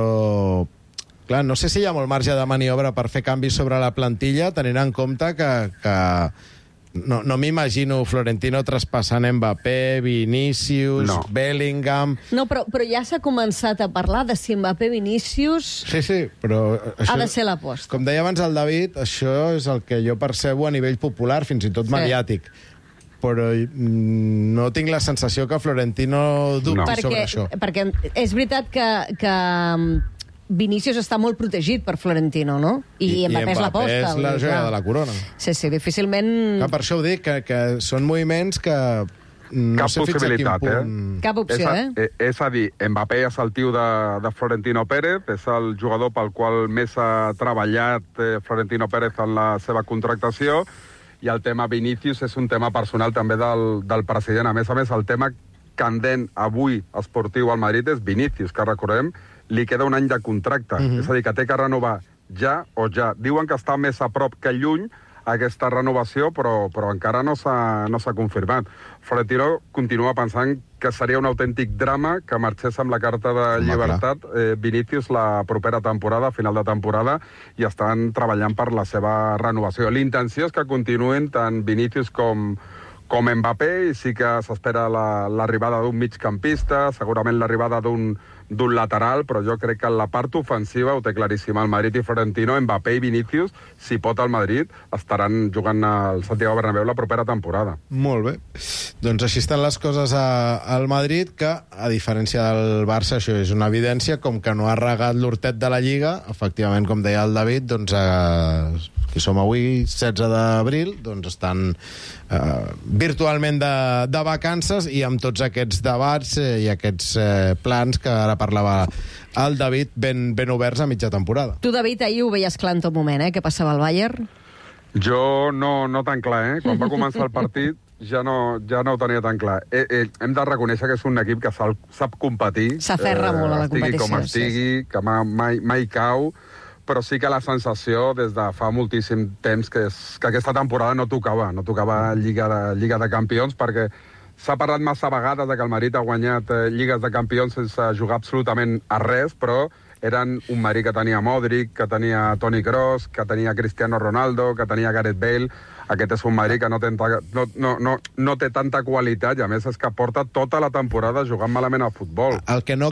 clar, no sé si hi ha molt marge de maniobra per fer canvis sobre la plantilla, tenint en compte que no m'imagino Florentino traspassant Mbappé, Vinícius, Bellingham... No, però ja s'ha començat a parlar de si Mbappé, Vinícius... Sí, però... Això, ha de ser l'aposta. Com deia abans el David, això és el que jo percebo a nivell popular, fins i tot mediàtic. Però no tinc la sensació que Florentino dubti sobre això. Perquè és veritat que Vinícius està molt protegit per Florentino, no? I Mbappé és l'aposta. És la joia de la corona. Sí, difícilment... Per això ho dic, que són moviments que... Cap possibilitat, Cap opció, És a dir, Mbappé és el tio de Florentino Pérez, és el jugador pel qual més ha treballat Florentino Pérez en la seva contractació, i el tema Vinícius és un tema personal també del president. A més, el tema candent avui esportiu al Madrid és Vinícius, que recordem, li queda un any de contracte. És a dir, que té que renovar ja o ja. Diuen que està més a prop que lluny aquesta renovació, però encara no s'ha confirmat. Florentino continua pensant que seria un autèntic drama que marxés amb la carta de llibertat Vinícius la propera temporada, a final de temporada, i estan treballant per la seva renovació. L'intenció és que continuïn tant Vinícius com Mbappé, i sí que s'espera l'arribada d'un migcampista, segurament l'arribada d'un lateral, però jo crec que en la part ofensiva ho té claríssima el Madrid i Florentino. Mbappé i Vinícius, si pot al Madrid, estaran jugant al Santiago Bernabéu la propera temporada. Molt bé. Doncs així estan les coses al Madrid, que, a diferència del Barça, això és una evidència, com que no ha regat l'hortet de la Lliga, efectivament, com deia el David, doncs, que som avui, 16 d'abril, doncs estan virtualment de vacances, i amb tots aquests debats i aquests plans que ara parlava el David ben oberts a mitja temporada. Tu, David, ahir ho veies clar en tot moment, què passava al Bayern? Jo no tan clar, Quan va començar el partit ja no ho tenia tan clar. Hem de reconèixer que és un equip que sap competir. S'aferra molt a la competició. Estigui com estigui, que mai cau, però sí que la sensació des de fa moltíssim temps que aquesta temporada no tocava Lliga de Campions, perquè s'ha parlat massa vegades que el Madrid ha guanyat Lligues de Campions sense jugar absolutament a res, però eren un Madrid que tenia Modric, que tenia Toni Kroos, que tenia Cristiano Ronaldo, que tenia Gareth Bale. Aquest és un Madrid que no té tanta qualitat, i a més és que porta tota la temporada jugant malament al futbol. El que no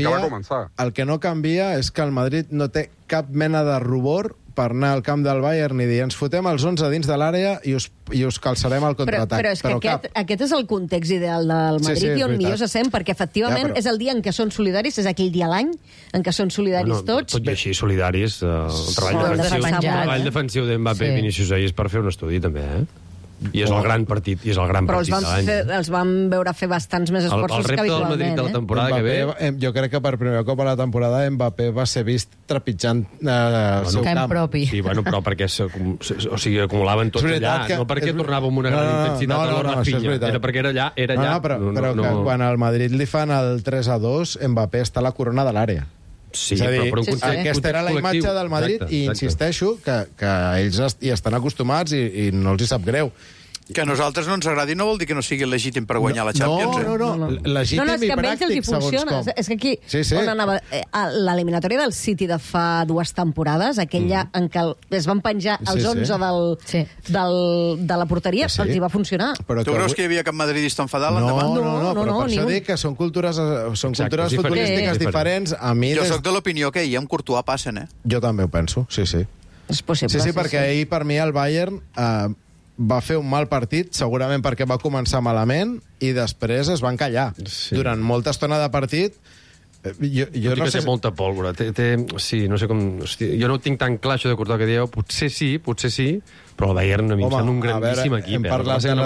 canvia és que el Madrid no té cap mena de rubor per anar al camp del Bayern i dir ens fotem els 11 dins de l'àrea i us calçarem al contraatac. Però és que aquest és el context ideal del Madrid, i on millor se sent, perquè efectivament és el dia en què són solidaris, és aquell dia a l'any en què són solidaris tots. Tot i així, solidaris, el treball defensiu d'Mbappé i Vinícius ahir és per fer un estudi, també, I és el gran partit, però els vam veure fer bastants més esforços que habitualment. El repte del Madrid de la temporada que ve... Jo crec que per primer cop a la temporada Mbappé va ser vist trepitjant el seu camp. Sí, però perquè acumulaven tot allà, no perquè tornava amb una gran intensitat a la Rafinha, era perquè era allà. Però quan al Madrid li fan el 3-2, Mbappé està a la corona de l'àrea. Sí, però aquesta era la imatge del Madrid, i insisteixo que ells hi estan acostumats i no els hi sap greu. Que a nosaltres no ens agradi no vol dir que no sigui legítim per guanyar la Champions. No. Legítim i pràctic, segons com. És que aquí, on anava, l'eliminatòria del City de fa 2 temporades, aquella en què es van penjar els 11 de la porteria, els hi va funcionar. Tu creus que hi havia cap madridista enfadat? No, però per això dic que són cultures futbolístiques diferents. Jo soc de l'opinió que ahir amb Courtois passen, Jo també ho penso, sí. És possible. Sí, perquè ahir per mi el Bayern va fer un mal partit, segurament perquè va començar malament, i després es van callar. Durant molta estona de partit, jo no sé... Té molta pólvora. Sí, no sé com... Jo no ho tinc tan clar, això de Courtois que dieu. Potser sí, Però el Bayern a mi em sembla un grandíssim equip. Hem parlat de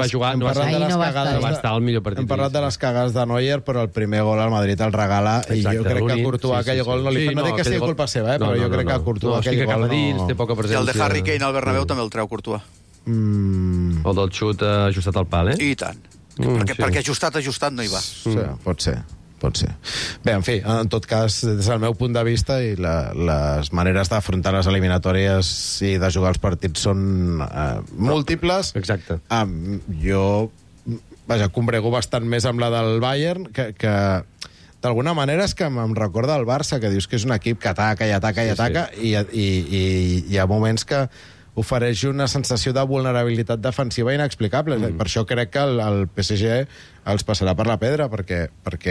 les cagades de Neuer, però el primer gol al Madrid el regala, i jo crec que a Courtois aquell gol no li fa... No dic que sigui culpa seva, però jo crec que a Courtois aquell gol no... I el de Harry Kane al Bernabéu també el treu Courtois. El del xut ajustat al pal, I tant. Perquè ajustat no hi va. Sí, pot ser. Bé, en fi, en tot cas, des del meu punt de vista, i les maneres d'afrontar les eliminatòries i de jugar els partits són múltiples. Exacte. Jo, combrego bastant més amb la del Bayern, que d'alguna manera és que em recorda el Barça, que dius que és un equip que ataca i ataca i ataca, i hi ha moments que ofereix una sensació de vulnerabilitat defensiva inexplicable. Per això crec que el PSG els passarà per la pedra, perquè...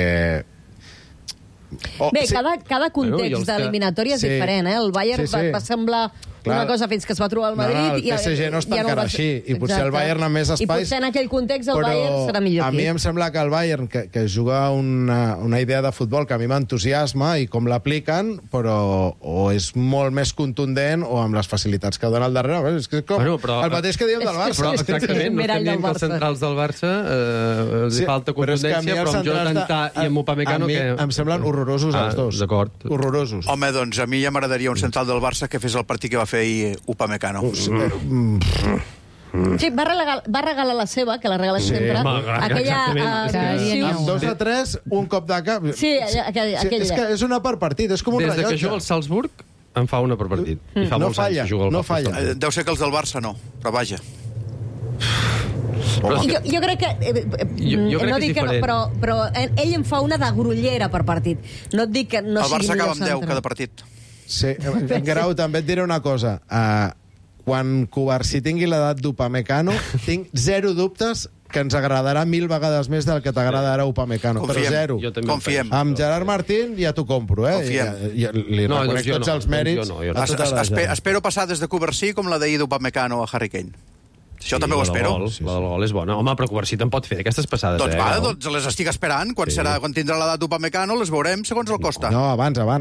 Bé, cada context d'eliminatòria és diferent, eh? El Bayern va semblar una cosa fins que es va trobar al Madrid... El PSG no està encara així, i potser el Bayern amb més espais... I potser en aquell context el Bayern serà millor equip. A mi em sembla que el Bayern, que juga una idea de futbol que a mi m'entusiasma, i com l'apliquen, però o és molt més contundent o amb les facilitats que dona al darrere. És que com el mateix que diem del Barça. Però exactament, no estem dient que els centrals del Barça els falta contundència, però amb Jonathan i amb Upamecano... Em semblen horrorosos els dos. D'acord. Horrorosos. Home, doncs a mi ja m'agradaria un central del Barça que fes el partit que va fer ahir Upamecano. Sí, va regalar la seva, que la regala sempre. Aquella... Amb 2-3, un cop de cap. Sí, aquella. És que és una per partit, és com un rellotge. Des que juga el Salzburg, en fa una per partit. No falla. Deu ser que els del Barça no, però vaja. Jo crec que... No dic que no, però ell en fa una de grollera per partit. No et dic que no sigui millor centre. El Barça acaba amb 10 cada partit. Sí, Grau, també et diré una cosa. Quan Cubarsí tingui l'edat d'Upamecano, tinc 0 dubtes que ens agradarà 1000 vegades més del que t'agrada ara Upamecano. Però 0. Confiem. Amb Gerard Martín ja t'ho compro, Confiem. Li reconec tots els mèrits. Espero passar des de Cubarsí com la d'ahir d'Upamecano a Harry Kane. Això també ho espero. La del gol és bona. Home, però Cubarsí te'n pot fer aquestes passades. Doncs les estic esperant. Quan tindrà l'edat d'Upamecano les veurem segons el costa. No, abans. Jo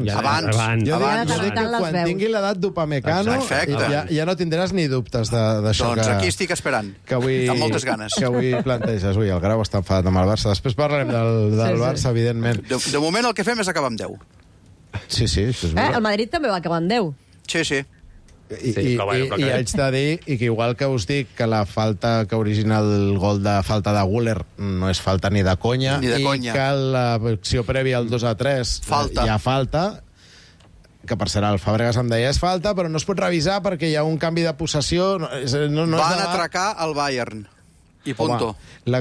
dic que quan tingui l'edat d'Upamecano ja no tindràs ni dubtes d'això. Doncs aquí estic esperant. Amb moltes ganes. Que avui planteges. Ui, el Grau està enfadat amb el Barça. Després parlarem del Barça, evidentment. De moment el que fem és acabar amb 10. Sí, això és veritat. El Madrid també va acabar amb 10. Sí. I haig de dir, i que igual que us dic que la falta que origina el gol de falta de Güler no és falta ni de conya, i que l'acció prèvia al 2-3 hi ha falta, que per ser el Fàbregas em deia és falta, però no es pot revisar perquè hi ha un canvi de possessió. Van atracar el Bayern. I punto.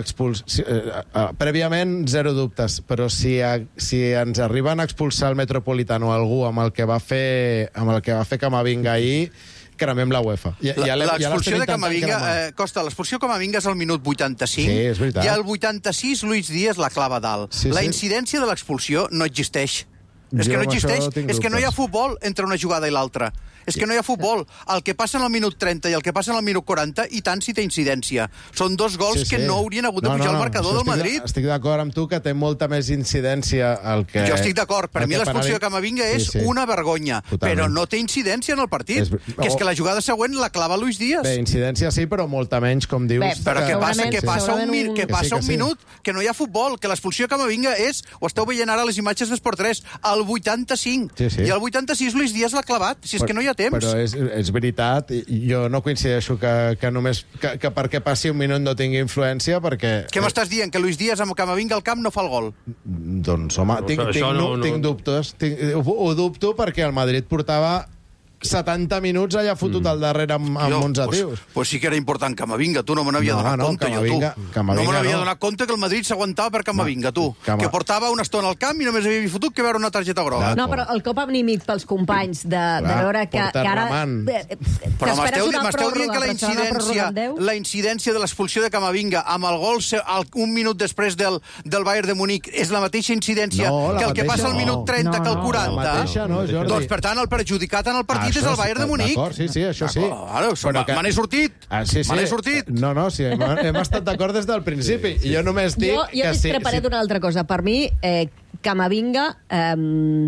Prèviament, 0 dubtes, però si ens arriben a expulsar el Metropolitano algú amb el que va fer Camavinga ahir, cremem la UEFA. L'expulsió de Camavinga, Costa, l'expulsió de Camavinga és al minut 85, sí, és veritat. I al 86 Luis Díaz la clava dalt. La incidència de l'expulsió no existeix. És que no existeix, és que no hi ha futbol entre una jugada i l'altra. És que no hi ha futbol. El que passa en el minut 30 i el que passa en el minut 40, i tant si té incidència. Són dos gols que no haurien hagut de pujar al marcador del Madrid. Estic d'acord amb tu que té molta més incidència el que... Jo estic d'acord. Per mi l'expulsió de Camavinga és una vergonya, però no té incidència en el partit. Que és que la jugada següent la clava Luis Díaz. Bé, incidència sí, però molta menys, com dius. Però què passa? Que passa un minut, que no hi ha futbol, que l'expulsió de Camavinga és, ho esteu veient ara a les imatges d'Esport 3, al 85. I al 86 Luis Díaz l'ha clavat. Si és que no hi ha temps. Però és veritat, jo no coincideixo que només que perquè passi un minut no tingui influència, perquè... Què m'estàs dient? Que Luis Díaz amb Camavinga al camp no fa el gol? Doncs, home, tinc dubtes. Ho dubto perquè el Madrid portava 70 minuts allà fotut al darrere amb 11 tios. Pues sí que era important Camavinga, tu no me n'havia donat compte, jo, tu. No me n'havia donat compte que el Madrid s'aguantava per Camavinga, tu. Que portava una estona al camp i només havia fotut que veure una targeta groga. No, però el cop anímic pels companys de veure que ara... Però m'esteu dient que la incidència de l'expulsió de Camavinga amb el gol un minut després del Bayern de Munic és la mateixa incidència que el que passa al minut 30 que al 40? Doncs, per tant, el perjudicat en el partit és el Bayern de Munic. Sí, això sí. Me n'he sortit. Me n'he sortit. No, sí, hem estat d'acord des del principi. Jo només dic que sí. Jo discreparé d'una altra cosa. Per mi, Camavinga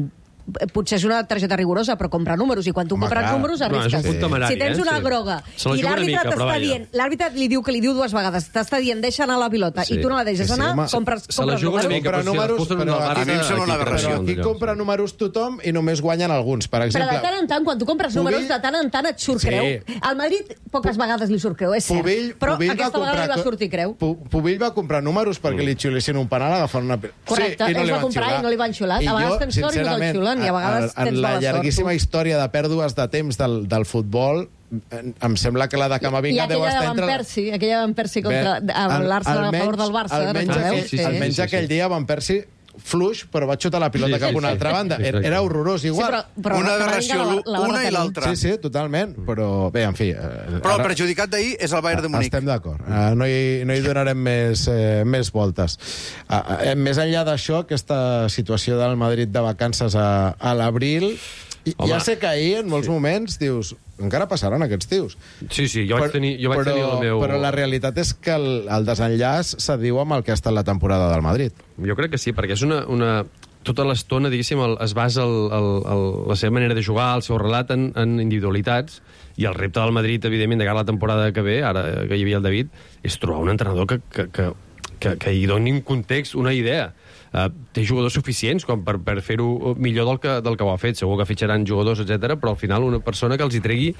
potser és una targeta rigorosa, però compra números, i quan tu compres números arrisques. Si tens una groga i l'àrbitre t'està dient, l'àrbitre li diu que li diu dues vegades, t'està dient deixa anar la pilota i tu no la deixes anar, compres números. A mi em sembla una aberració. Aquí compra números tothom i només guanyen alguns. Per exemple, però de tant en tant, quan tu compres números, de tant en tant et surt creu. Al Madrid poques vegades li surt creu, és cert, però aquesta vegada li va sortir creu. Pubill va comprar números perquè li xiulessin un penal agafant una pilota. Correcte, ells va comprar i no li van xular. A vegades tens sort i no te'l xulen, i a vegades tens mala sort. En la llarguíssima història de pèrdues de temps del futbol, em sembla que la de Camavinga deu estar entre... Aquella Van Persie contra l'Arsenal a favor del Barça. Almenys aquell dia Van Persie fluix, però va xutar la pilota cap a una altra banda. Era horrorós, igual. Una aberració, una i l'altra. Sí, totalment. Però bé, en fi... Però el perjudicat d'ahir és el Bayern de Múnich. Estem d'acord. No hi donarem més voltes. Més enllà d'això, aquesta situació del Madrid de vacances a l'abril... Ja sé que ahir, en molts moments, dius... Encara passaran aquests tios. Sí, jo vaig tenir el meu... Però la realitat és que el desenllaç s'adiu amb el que ha estat la temporada del Madrid. Jo crec que sí, perquè és una... Tota l'estona, diguéssim, es basa la seva manera de jugar, el seu relat en individualitats, i el repte del Madrid, evidentment, de cara a la temporada que ve, ara que hi havia el David, és trobar un entrenador que hi doni un context, una idea. Té jugadors suficients per fer-ho millor del que ho ha fet. Segur que fitxaran jugadors, etc. Però al final una persona que els hi tregui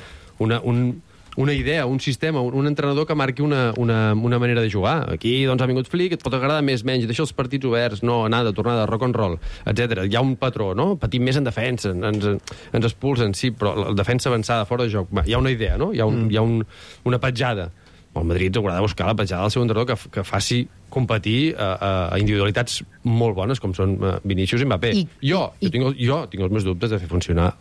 una idea, un sistema, un entrenador que marqui una manera de jugar. Aquí doncs, ha vingut Flick, et pot agradar més, menys, deixa els partits oberts, no, anada, tornada, rock and roll, etc. Hi ha un patró, no? Patim més en defensa, ens expulsen, sí, però la defensa avançada, fora de joc, hi ha una idea, no? Hi ha una petjada. Al Madrid haurà de buscar la petjada del seu entrenador que faci competir a individualitats molt bones, com són Vinícius i Mbappé. Jo tinc els meus dubtes de fer funcionar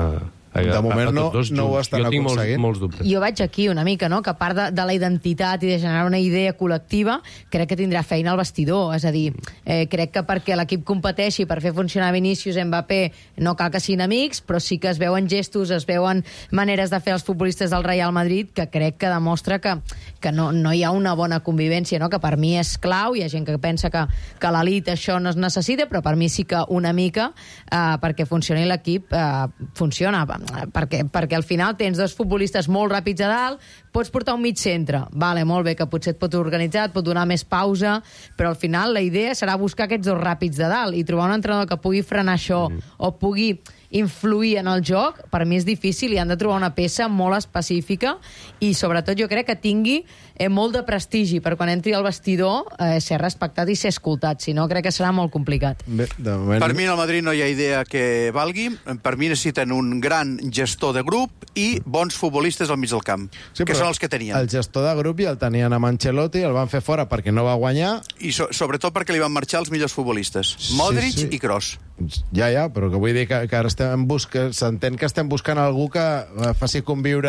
de moment no ho estan aconseguint. Molts dubtes. Jo vaig aquí una mica, no?, que a part de la identitat i de generar una idea col·lectiva, crec que tindrà feina al vestidor. És a dir, crec que perquè l'equip competeixi per fer funcionar Vinícius i Mbappé no cal que siguin amics, però sí que es veuen gestos, es veuen maneres de fer els futbolistes del Real Madrid que crec que demostra que no hi ha una bona convivència, no?, que per mi és clau. Hi ha gent que pensa que a l'elit això no es necessita, però per mi sí que una mica perquè funcioni l'equip funciona. Perquè al final tens dos futbolistes molt ràpids a dalt, pots portar un mig centre, vale, molt bé, que potser et pot organitzar, et pot donar més pausa, però al final la idea serà buscar aquests dos ràpids de dalt i trobar un entrenador que pugui frenar això o pugui influir en el joc, per mi és difícil i han de trobar una peça molt específica i sobretot jo crec que tingui molt de prestigi per quan entri al vestidor ser respectat i ser escoltat, si no crec que serà molt complicat. Bé, moment... Per mi al Madrid no hi ha idea que valgui, per mi necessiten un gran gestor de grup i bons futbolistes al mig del camp, sí, que són els que tenien. El gestor de grup ja el tenien amb Ancelotti, el van fer fora perquè no va guanyar. I sobretot perquè li van marxar els millors futbolistes, Modric i Kroos. Ja, però que vull dir que ara s'entén que estem buscant algú que faci conviure...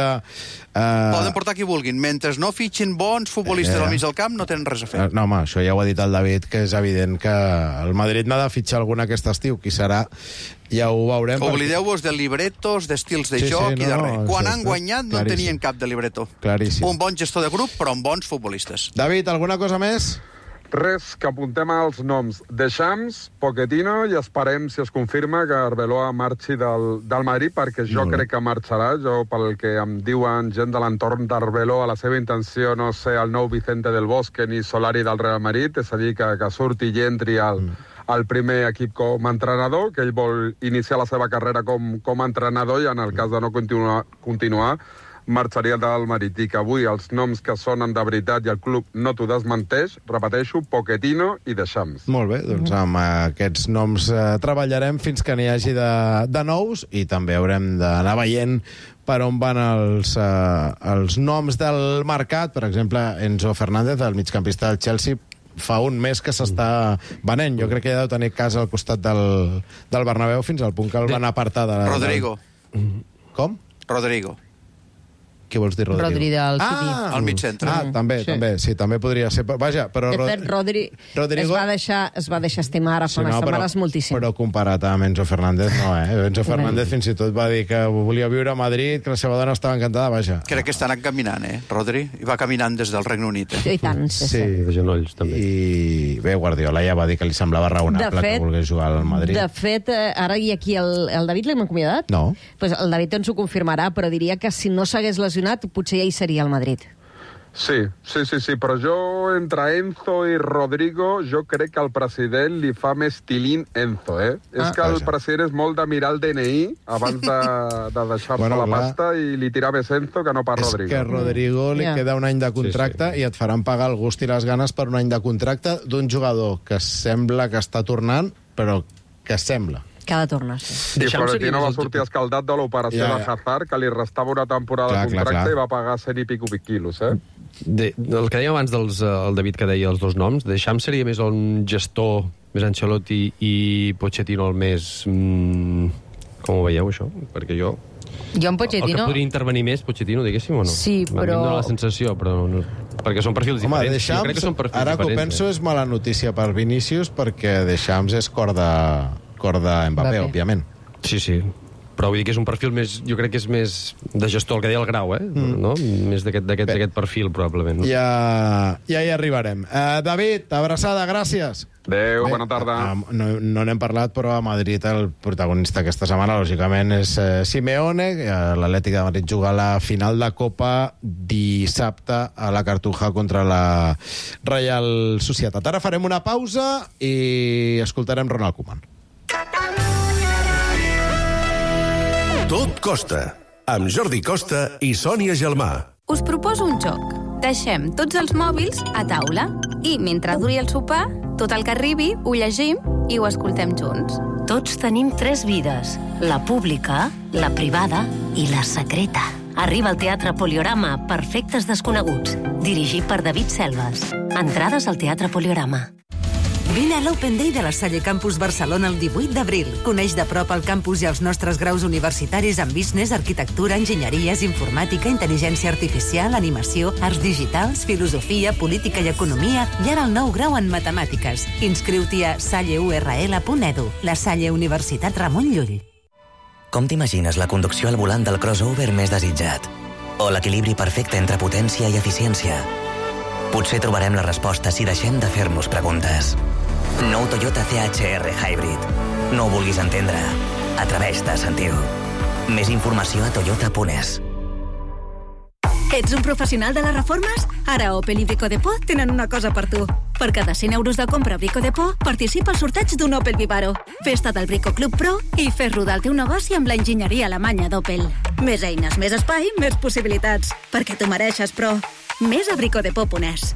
Poden portar qui vulguin. Mentre no fitxin bons futbolistes al mig del camp, no tenen res a fer. No, home, això ja ho ha dit el David, que és evident que el Madrid n'ha de fitxar alguna aquest estiu. Qui serà? Ja ho veurem. Oblideu-vos de libretos, d'estils de joc i de res. Quan han guanyat no tenien cap de libreto. Claríssim. Un bon gestor de grup, però amb bons futbolistes. David, alguna cosa més? Res, que apuntem als noms de Shams, Pochettino, i esperem, si es confirma, que Arbeloa marxi del Madrid, perquè jo crec que marxarà. Jo, pel que em diuen gent de l'entorn d'Arbeloa, la seva intenció no sé el nou Vicente del Bosque ni Solari del Real Madrid, és a dir, que surti i entri al primer equip com a entrenador, que ell vol iniciar la seva carrera com a entrenador i en el cas de no continuar marxaria del Madrid. I que avui els noms que sonen de veritat i el club no t'ho desmenteix, repeteixo, Pochettino i Deschamps. Molt bé, doncs amb aquests noms treballarem fins que n'hi hagi de nous i també haurem d'anar veient per on van els noms del mercat. Per exemple, Enzo Fernández, el migcampista del Chelsea, fa un mes que s'està venent. Jo crec que ja deu tenir casa al costat del Bernabéu fins al punt que el van apartar de... Rodrigo. Com? Rodrigo. Què vols dir, Rodrigo? Rodri del City. Al mig centre. També podria ser. Vaja, però... De fet, Rodrigo es va deixar estimar ara fa unes setmanes moltíssim. Però comparat amb Enzo Fernández, no, Enzo Fernández fins i tot va dir que volia viure a Madrid, que la seva dona estava encantada, vaja. Crec que estan caminant, Rodri? I va caminant des del Regne Unit. I tant, sí. De genolls, també. I bé, Guardiola ja va dir que li semblava raonable que volgués jugar al Madrid. De fet, ara hi ha aquí el David, l'hem acomiadat? No. Pues el David ens ho confirmarà, però diria que si no s'hagués lesionat, potser ja hi seria al Madrid. Sí, però jo, entre Enzo i Rodrigo, jo crec que al president li fa més tilín Enzo, És que el president és molt de mirar el DNI abans de deixar-se la pasta i li tirar més Enzo que no per Rodrigo. És que a Rodrigo li queda un any de contracte i et faran pagar el gust i les ganes per un any de contracte d'un jugador que sembla que està tornant, però que sembla. Que ha de tornar, sí. I Florentino va sortir escaldat de l'operació de Hazard, que li restava una temporada de contracte i va pagar 100 i pico quilos, El que dèiem abans el David, que deia els dos noms, Deschamps seria més un gestor, més Ancelotti, i Pochettino el més... Com ho veieu, això? Perquè jo... Jo en Pochettino... El que podria intervenir més, Pochettino, diguéssim, o no? Sí, però... M'ha donat la sensació, però... No, perquè són perfils diferents. Deschamps, jo crec que són perfils ara diferents. que ho penso, és mala notícia per Vinícius, perquè Deschamps és cor de Mbappé, òbviament. Sí. Però vull dir que és un perfil més... Jo crec que és més de gestor, el que deia el Grau, no? Més d'aquest perfil, probablement. Ja hi arribarem. David, abraçada, gràcies. Adéu, bona tarda. No n'hem parlat, però a Madrid el protagonista aquesta setmana, lògicament, és Simeone. L'Atlètic de Madrid juga a la final de Copa dissabte a la Cartuja contra la Real Societat. Ara farem una pausa i escoltarem Ronald Koeman. Tot costa, amb Jordi Costa i Sònia Gelmà. Us proposo un joc. Deixem tots els mòbils a taula i, mentre duri el sopar, tot el que arribi ho llegim i ho escoltem junts. Tots tenim 3 vides. La pública, la privada i la secreta. Arriba al Teatre Poliorama Perfectes Desconeguts, dirigit per David Selves. Entrades al Teatre Poliorama. Vine a l'Open Day de la Salle Campus Barcelona el 18 d'abril. Coneix de prop el campus i els nostres graus universitaris en business, arquitectura, enginyeries, informàtica, intel·ligència artificial, animació, arts digitals, filosofia, política i economia, i ara el nou grau en matemàtiques. Inscriu-t'hi a salleurl.edu, la Salle Universitat Ramon Llull. Com t'imagines la conducció al volant del crossover més desitjat? O l'equilibri perfecte entre potència i eficiència? Potser trobarem la resposta si deixem de fer-nos preguntes. Nou Toyota CHR Hybrid. No ho vulguis entendre. Atreveix-te a sentir-ho. Més informació a toyota.es. Ets un professional de les reformes? Ara Opel i Brico Depot tenen una cosa per tu. Per cada 100 euros de compra a Brico Depot, participa al sorteig d'un Opel Vivaro. Festa del Brico Club Pro i fes rodar el teu negoci amb la enginyeria alemanya d'Opel. Més eines, més espai, més possibilitats. Perquè t'ho mereixes, però... Més a bricodepot.es.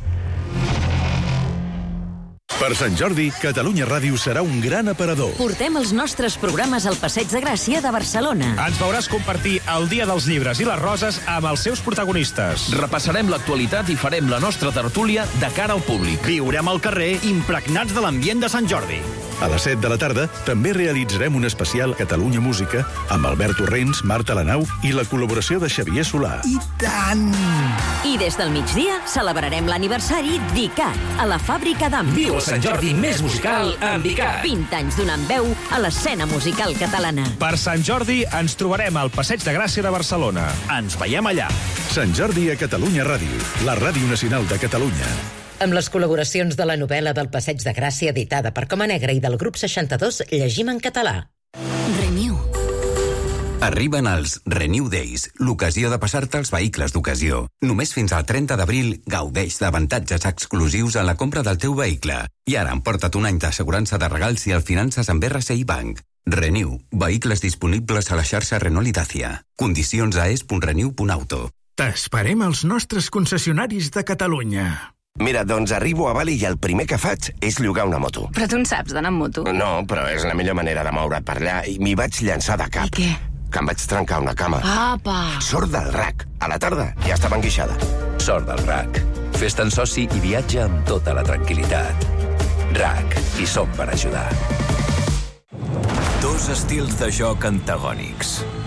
Per Sant Jordi, Catalunya Ràdio serà un gran aparador. Portem els nostres programes al Passeig de Gràcia de Barcelona. Ens veuràs compartir el Dia dels Llibres i les Roses amb els seus protagonistes. Repassarem l'actualitat i farem la nostra tertúlia de cara al públic. Viurem al carrer impregnats de l'ambient de Sant Jordi. A les 7 de la tarda també realitzarem un especial Catalunya Música amb Albert Torrents, Marta Lanau i la col·laboració de Xavier Solà. I tant! I des del migdia celebrarem l'aniversari d'ICAT a la Fàbrica d'Am. Viu el Sant Jordi més musical amb ICAT. 20 anys donant veu a l'escena musical catalana. Per Sant Jordi ens trobarem al Passeig de Gràcia de Barcelona. Ens veiem allà. Sant Jordi a Catalunya Ràdio, la ràdio nacional de Catalunya. Amb les col·laboracions de la novel·la del Passeig de Gràcia editada per Coma Negra i del grup 62, llegim en català. Renew. Arriben els Renew Days, l'ocasió de passar-te els vehicles d'ocasió. Només fins al 30 d'abril gaudeix d'avantatges exclusius en la compra del teu vehicle. I ara emporta't un any d'assegurança de regals i el finances amb RCI Bank. Renew, vehicles disponibles a la xarxa Renault i Dacia. Condicions a es.renew.auto. T'esperem als nostres concessionaris de Catalunya. Mira, doncs arribo a Bali i el primer que faig és llogar una moto. Però tu en saps d'anar amb moto? No, però és la millor manera de moure't per allà i m'hi vaig llançar de cap. I què? Que em vaig trencar una cama. Apa! Sort del RAC. A la tarda ja estava enguixada. Sort del RAC. Fes-te'n soci i viatja amb tota la tranquil·litat. RAC. Hi som per ajudar. Dos estils de joc antagònics.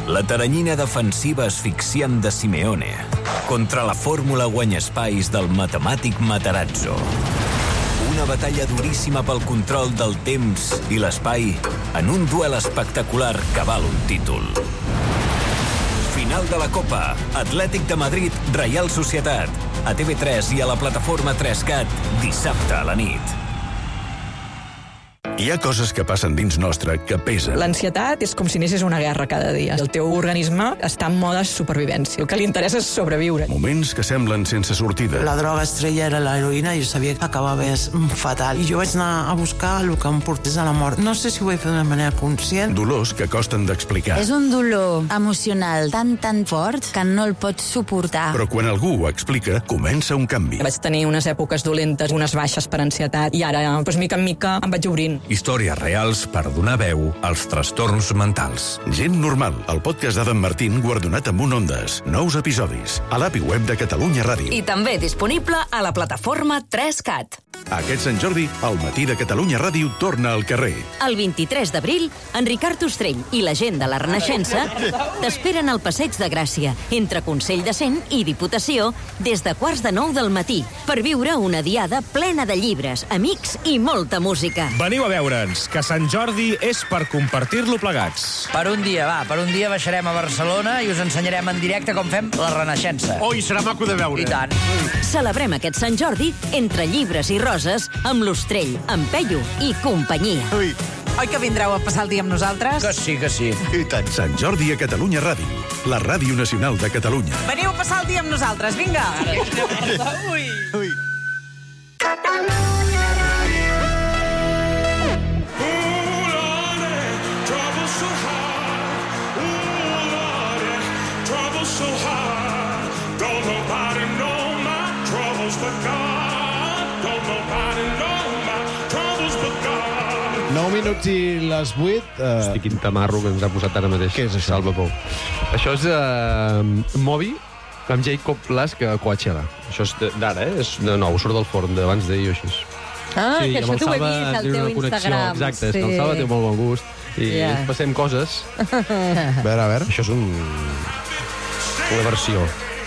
La teranyina defensiva asfixiant de Simeone contra la fórmula guanyespais del matemàtic Matarazzo. Una batalla duríssima pel control del temps i l'espai en un duel espectacular que val un títol. Final de la Copa. Atlètic de Madrid, Reial Societat. A TV3 i a la plataforma 3CAT, dissabte a la nit. Hi ha coses que passen dins nostre que pesen. L'ansietat és com si anessis una guerra cada dia. El teu organisme està en mode supervivència. El que li interessa és sobreviure. Moments que semblen sense sortida. La droga estrella era l'heroïna i jo sabia que acabava fatal. I jo vaig anar a buscar el que em portés a la mort. No sé si ho vaig fer d'una manera conscient. Dolors que costen d'explicar. És un dolor emocional tan fort que no el pots suportar. Però quan algú ho explica, comença un canvi. Vaig tenir unes èpoques dolentes, unes baixes per ansietat, i ara, mica en mica, em vaig obrint. Històries reals per donar veu als trastorns mentals. Gent normal, el podcast d'Adam Martín guardonat amb un Ondes. Nous episodis a l'app i web de Catalunya Ràdio. I també disponible a la plataforma 3CAT. Aquest Sant Jordi, el matí de Catalunya Ràdio torna al carrer. El 23 d'abril, en Ricard Ostrell i la gent de la Renaixença t'esperen al Passeig de Gràcia, entre Consell de Cent i Diputació, des de 8:45 del matí, per viure una diada plena de llibres, amics i molta música. Veniu a veure'ns, que Sant Jordi és per compartir-lo plegats. Per un dia baixarem a Barcelona i us ensenyarem en directe com fem la Renaixença. Oi, serà maco de veure. I tant. Celebrem aquest Sant Jordi entre llibres i roses amb l'Ostrell, en Peyu i companyia. Oi que vindreu a passar el dia amb nosaltres? Que sí. I tant. Sant Jordi a Catalunya Ràdio, la ràdio nacional de Catalunya. Veniu a passar el dia amb nosaltres, vinga! Ui. So hard, don't nobody know my troubles but God. Don't nobody know my troubles but God. 9 minuts i les 8. Hosti, quin tamarro que ens ha posat ara mateix. Què és això? Salva Pou. Això és Moby amb Jacob Lask a Coachella. Això és d'ara, És de nou, surt del forn, d'abans d'ahir o així. Sí, que això t'ho he vist al teu Instagram. Exacte, és que el Salva té molt bon gust i ens passem coses. A veure. Això és una versió.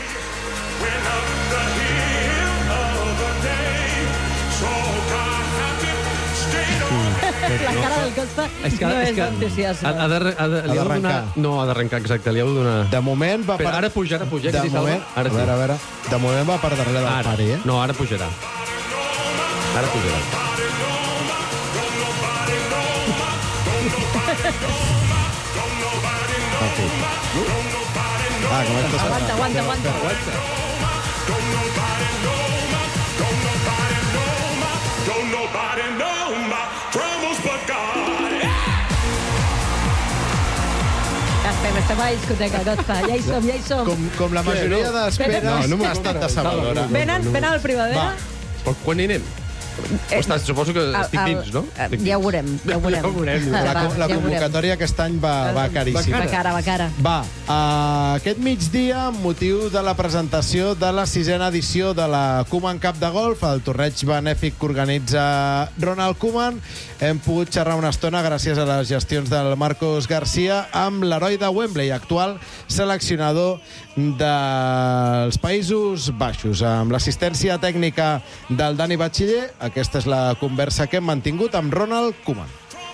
La cara del Costa no és entusiasme. Ha d'arrencar, exacte, li heu de donar... De moment va per... Ara pujarà, de moment, a veure. De moment va per darrere del pari, No, ara pujarà. Aguanta. Estem a discoteca, Costa. Ja hi som. Com la majoria d'esperes ha estat decebedora. Venen al Primavera? Però quan hi anem? Suposo que estic dins, no? Ja ho veurem. La convocatòria aquest any va caríssima. Va cara. Aquest migdia, amb motiu de la presentació de la 6a edició de la Koeman Cup de golf, el torneig benèfic que organitza Ronald Koeman, hem pogut xerrar una estona gràcies a les gestions del Marcos García amb l'heroi de Wembley, actual seleccionador dels Països Baixos, amb l'assistència tècnica del Dani Batxiller. Aquesta és la conversa que hem mantingut amb Ronald Koeman.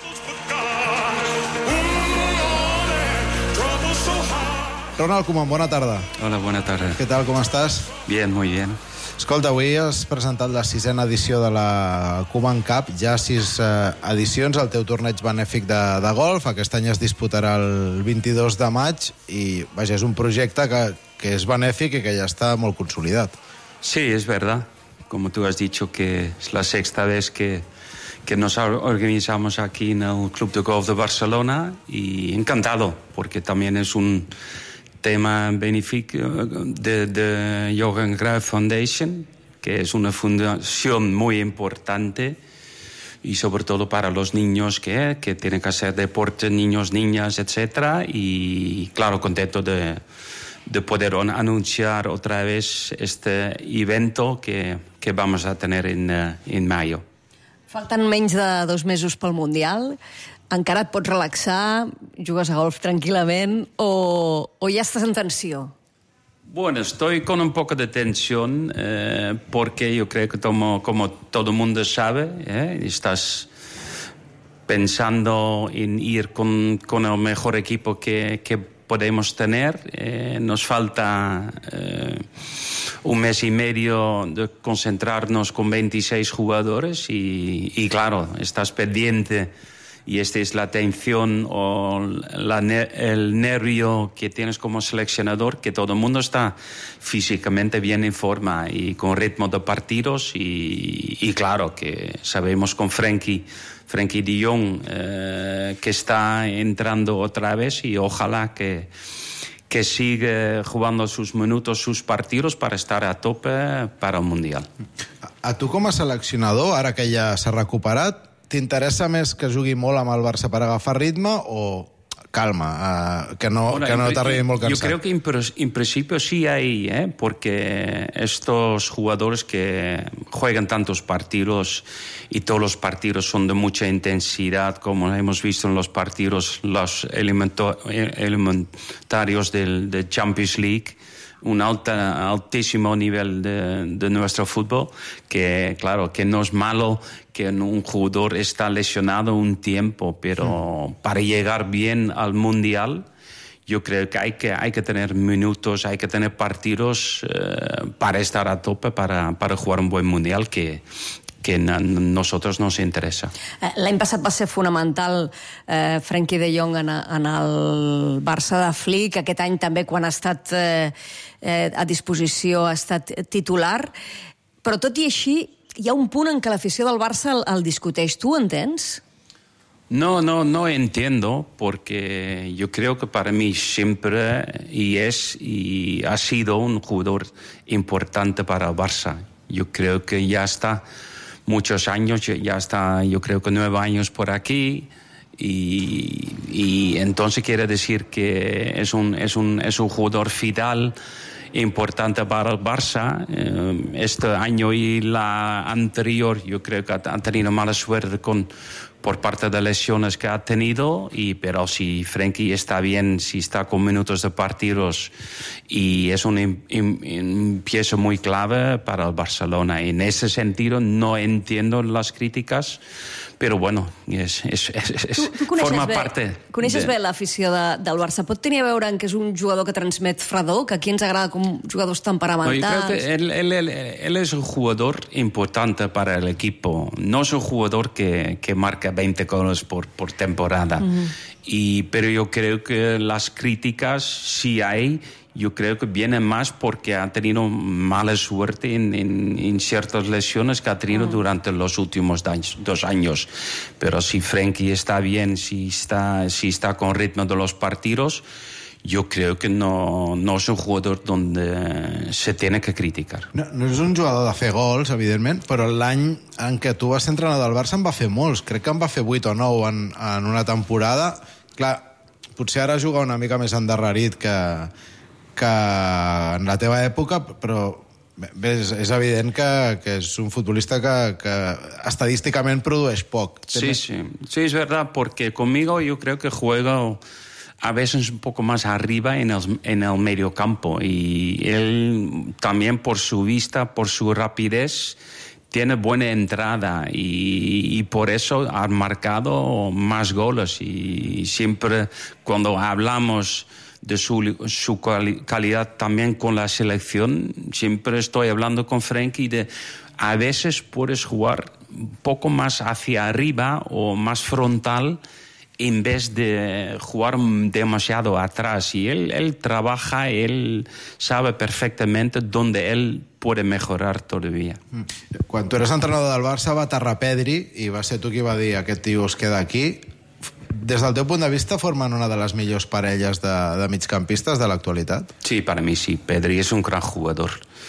Ronald Koeman, bona tarda. Hola, buena tarde. Què tal, com estàs? Bien, muy bien. Escolta, avui has presentat la 6a edició de la Koeman Cup, ja 6 edicions, el teu torneig benèfic de golf. Aquest any es disputarà el 22 de maig i, vaja, és un projecte que és benèfic i que ja està molt consolidat. Sí, es verdad. Como tú has dicho, que es la 6ª vez que nos organizamos aquí en el Club de Golf de Barcelona, y encantado, porque también es un tema benéfico de Johan Cruyff Foundation, que es una fundación muy importante y sobre todo para los niños que tienen que hacer deporte, niños, niñas, etc. Y claro, contento de poder anunciar otra vez este evento que vamos a tener en mayo. Falten menys de 2 mesos pel Mundial. encara et pots relaxar, jugues a golf tranquil·lament o ja estàs en tensió? Bueno, estoy con un poco de tensión porque yo creo que como todo el mundo sabe, estás pensando en ir con el mejor equipo que podemos tener. Nos falta un mes y medio de concentrarnos con 26 jugadores y claro, estás pendiente y esta es la tensión o el nervio que tienes como seleccionador, que todo el mundo está físicamente bien en forma y con ritmo de partidos y claro que sabemos con Frenkie de Jong que está entrando otra vez y ojalá que sigue jugando sus minutos, sus partidos para estar a tope para el Mundial. A tu com a seleccionador, ara que ja s'ha recuperat, t'interessa més que jugui molt amb el Barça per agafar ritme o calma, que no t'arribi molt cansat? Yo creo que en principio sí hay, porque estos jugadores que juegan tantos partidos y todos los partidos son de mucha intensidad, como hemos visto en los partidos, los elementarios de Champions League, un altísimo nivel de nuestro fútbol, que claro, que no es malo que un jugador está lesionado un tiempo, pero para llegar bien al Mundial, yo creo que hay que tener minutos, hay que tener partidos para estar a tope, para jugar un buen Mundial que a nosotros nos interessa. L'any passat va ser fonamental Frenkie de Jong en el Barça de Flick, aquest any també quan ha estat a disposició ha estat titular, però tot i així hi ha un punt en què l'afició del Barça el discuteix. Tu entens? No entiendo, porque yo creo que para mí siempre y ha sido un jugador importante para el Barça. Yo creo que ya está muchos años, ya está, yo creo que 9 años por aquí, y entonces quiere decir que es un jugador fidel, importante para el Barça. Este año y la anterior yo creo que ha tenido mala suerte por parte de lesiones que ha tenido, pero si Frenkie está bien, si está con minutos de partidos, y es un pieza muy clave para el Barcelona. En ese sentido no entiendo las críticas, però bueno, forma parte. Coneixes bé l'afició del Barça. Pot tenir a veure en que és un jugador que transmet fredor, que aquí ens agrada com jugadors temperamentals? No, yo creo que él es un jugador importante para el equipo. No es un jugador que marca 20 goles por temporada. Pero yo creo que las críticas sí hay. Yo creo que viene más porque ha tenido mala suerte en ciertas lesiones que ha tenido durante los últimos 2 años. Pero si Frenkie está bien, si está con ritmo de los partidos, yo creo que no es un jugador donde se tiene que criticar. No és un jugador de fer gols, evidentment, però l'any en què tu vas ser entrenador del Barça en va fer molts. Crec que en va fer 8 o 9 en una temporada. Clar, potser ara juga una mica més endarrerit que en la teva època, però bé, és evident que és un futbolista que estadísticament produeix poc. Sí, es verdad, porque conmigo yo creo que juego a veces un poco más arriba en el medio campo, y él también por su vista, por su rapidez, tiene buena entrada y por eso ha marcado más goles, y siempre cuando hablamos de su calidad también con la selección, siempre estoy hablando con Frenkie de a veces puedes jugar un poco más hacia arriba o más frontal en vez de jugar demasiado atrás, y él trabaja, él sabe perfectamente dónde él puede mejorar todavía. Quan tu eres entrenador del Barça va aterrar Pedri i va ser tu qui va dir aquest tio es queda aquí. Des del teu punt de vista, formen una de les millors parelles de migcampistes de l'actualitat? Sí, para mí sí. Pedri es un gran jugador.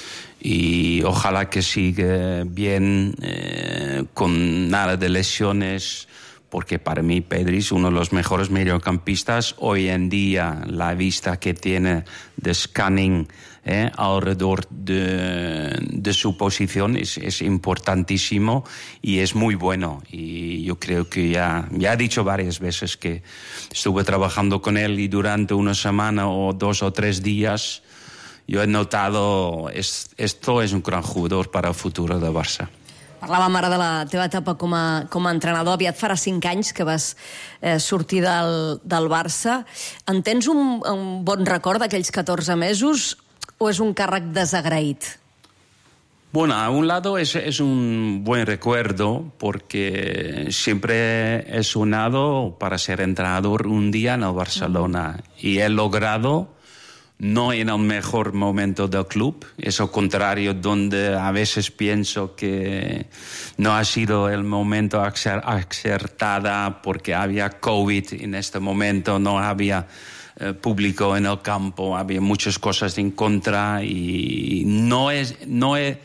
Y ojalá que siga bien, con nada de lesiones, porque para mí Pedri es uno de los mejores mediocampistas. Hoy en día la vista que tiene de scanning alrededor de su posición es importantísimo y es muy bueno. Y yo creo que ya he dicho varias veces que estuve trabajando con él y durante una semana o 2 o 3 días jo he notado esto és un gran jugador per al futur de Barça. Parlàvem ara de la teva etapa com a entrenador. Aviat farà 5 anys que vas sortir del Barça. En tens un bon record d'aquells 14 mesos o és un càrrec desagraït? Bueno, a un lado es un buen recuerdo porque siempre he sonado para ser entrenador un día en el Barcelona y he logrado, no en el mejor momento del club, es al contrario, donde a veces pienso que no ha sido el momento acertada porque había COVID en este momento, no había público en el campo, había muchas cosas en contra y no he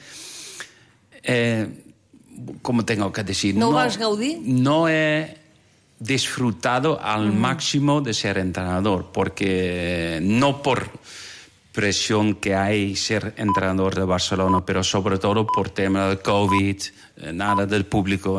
¿cómo tengo que decir? ¿No vas a gaudir? No he disfrutado al máximo de ser entrenador, porque no por presión que hay ser entrenador de Barcelona, pero sobre todo por tema del COVID, nada del público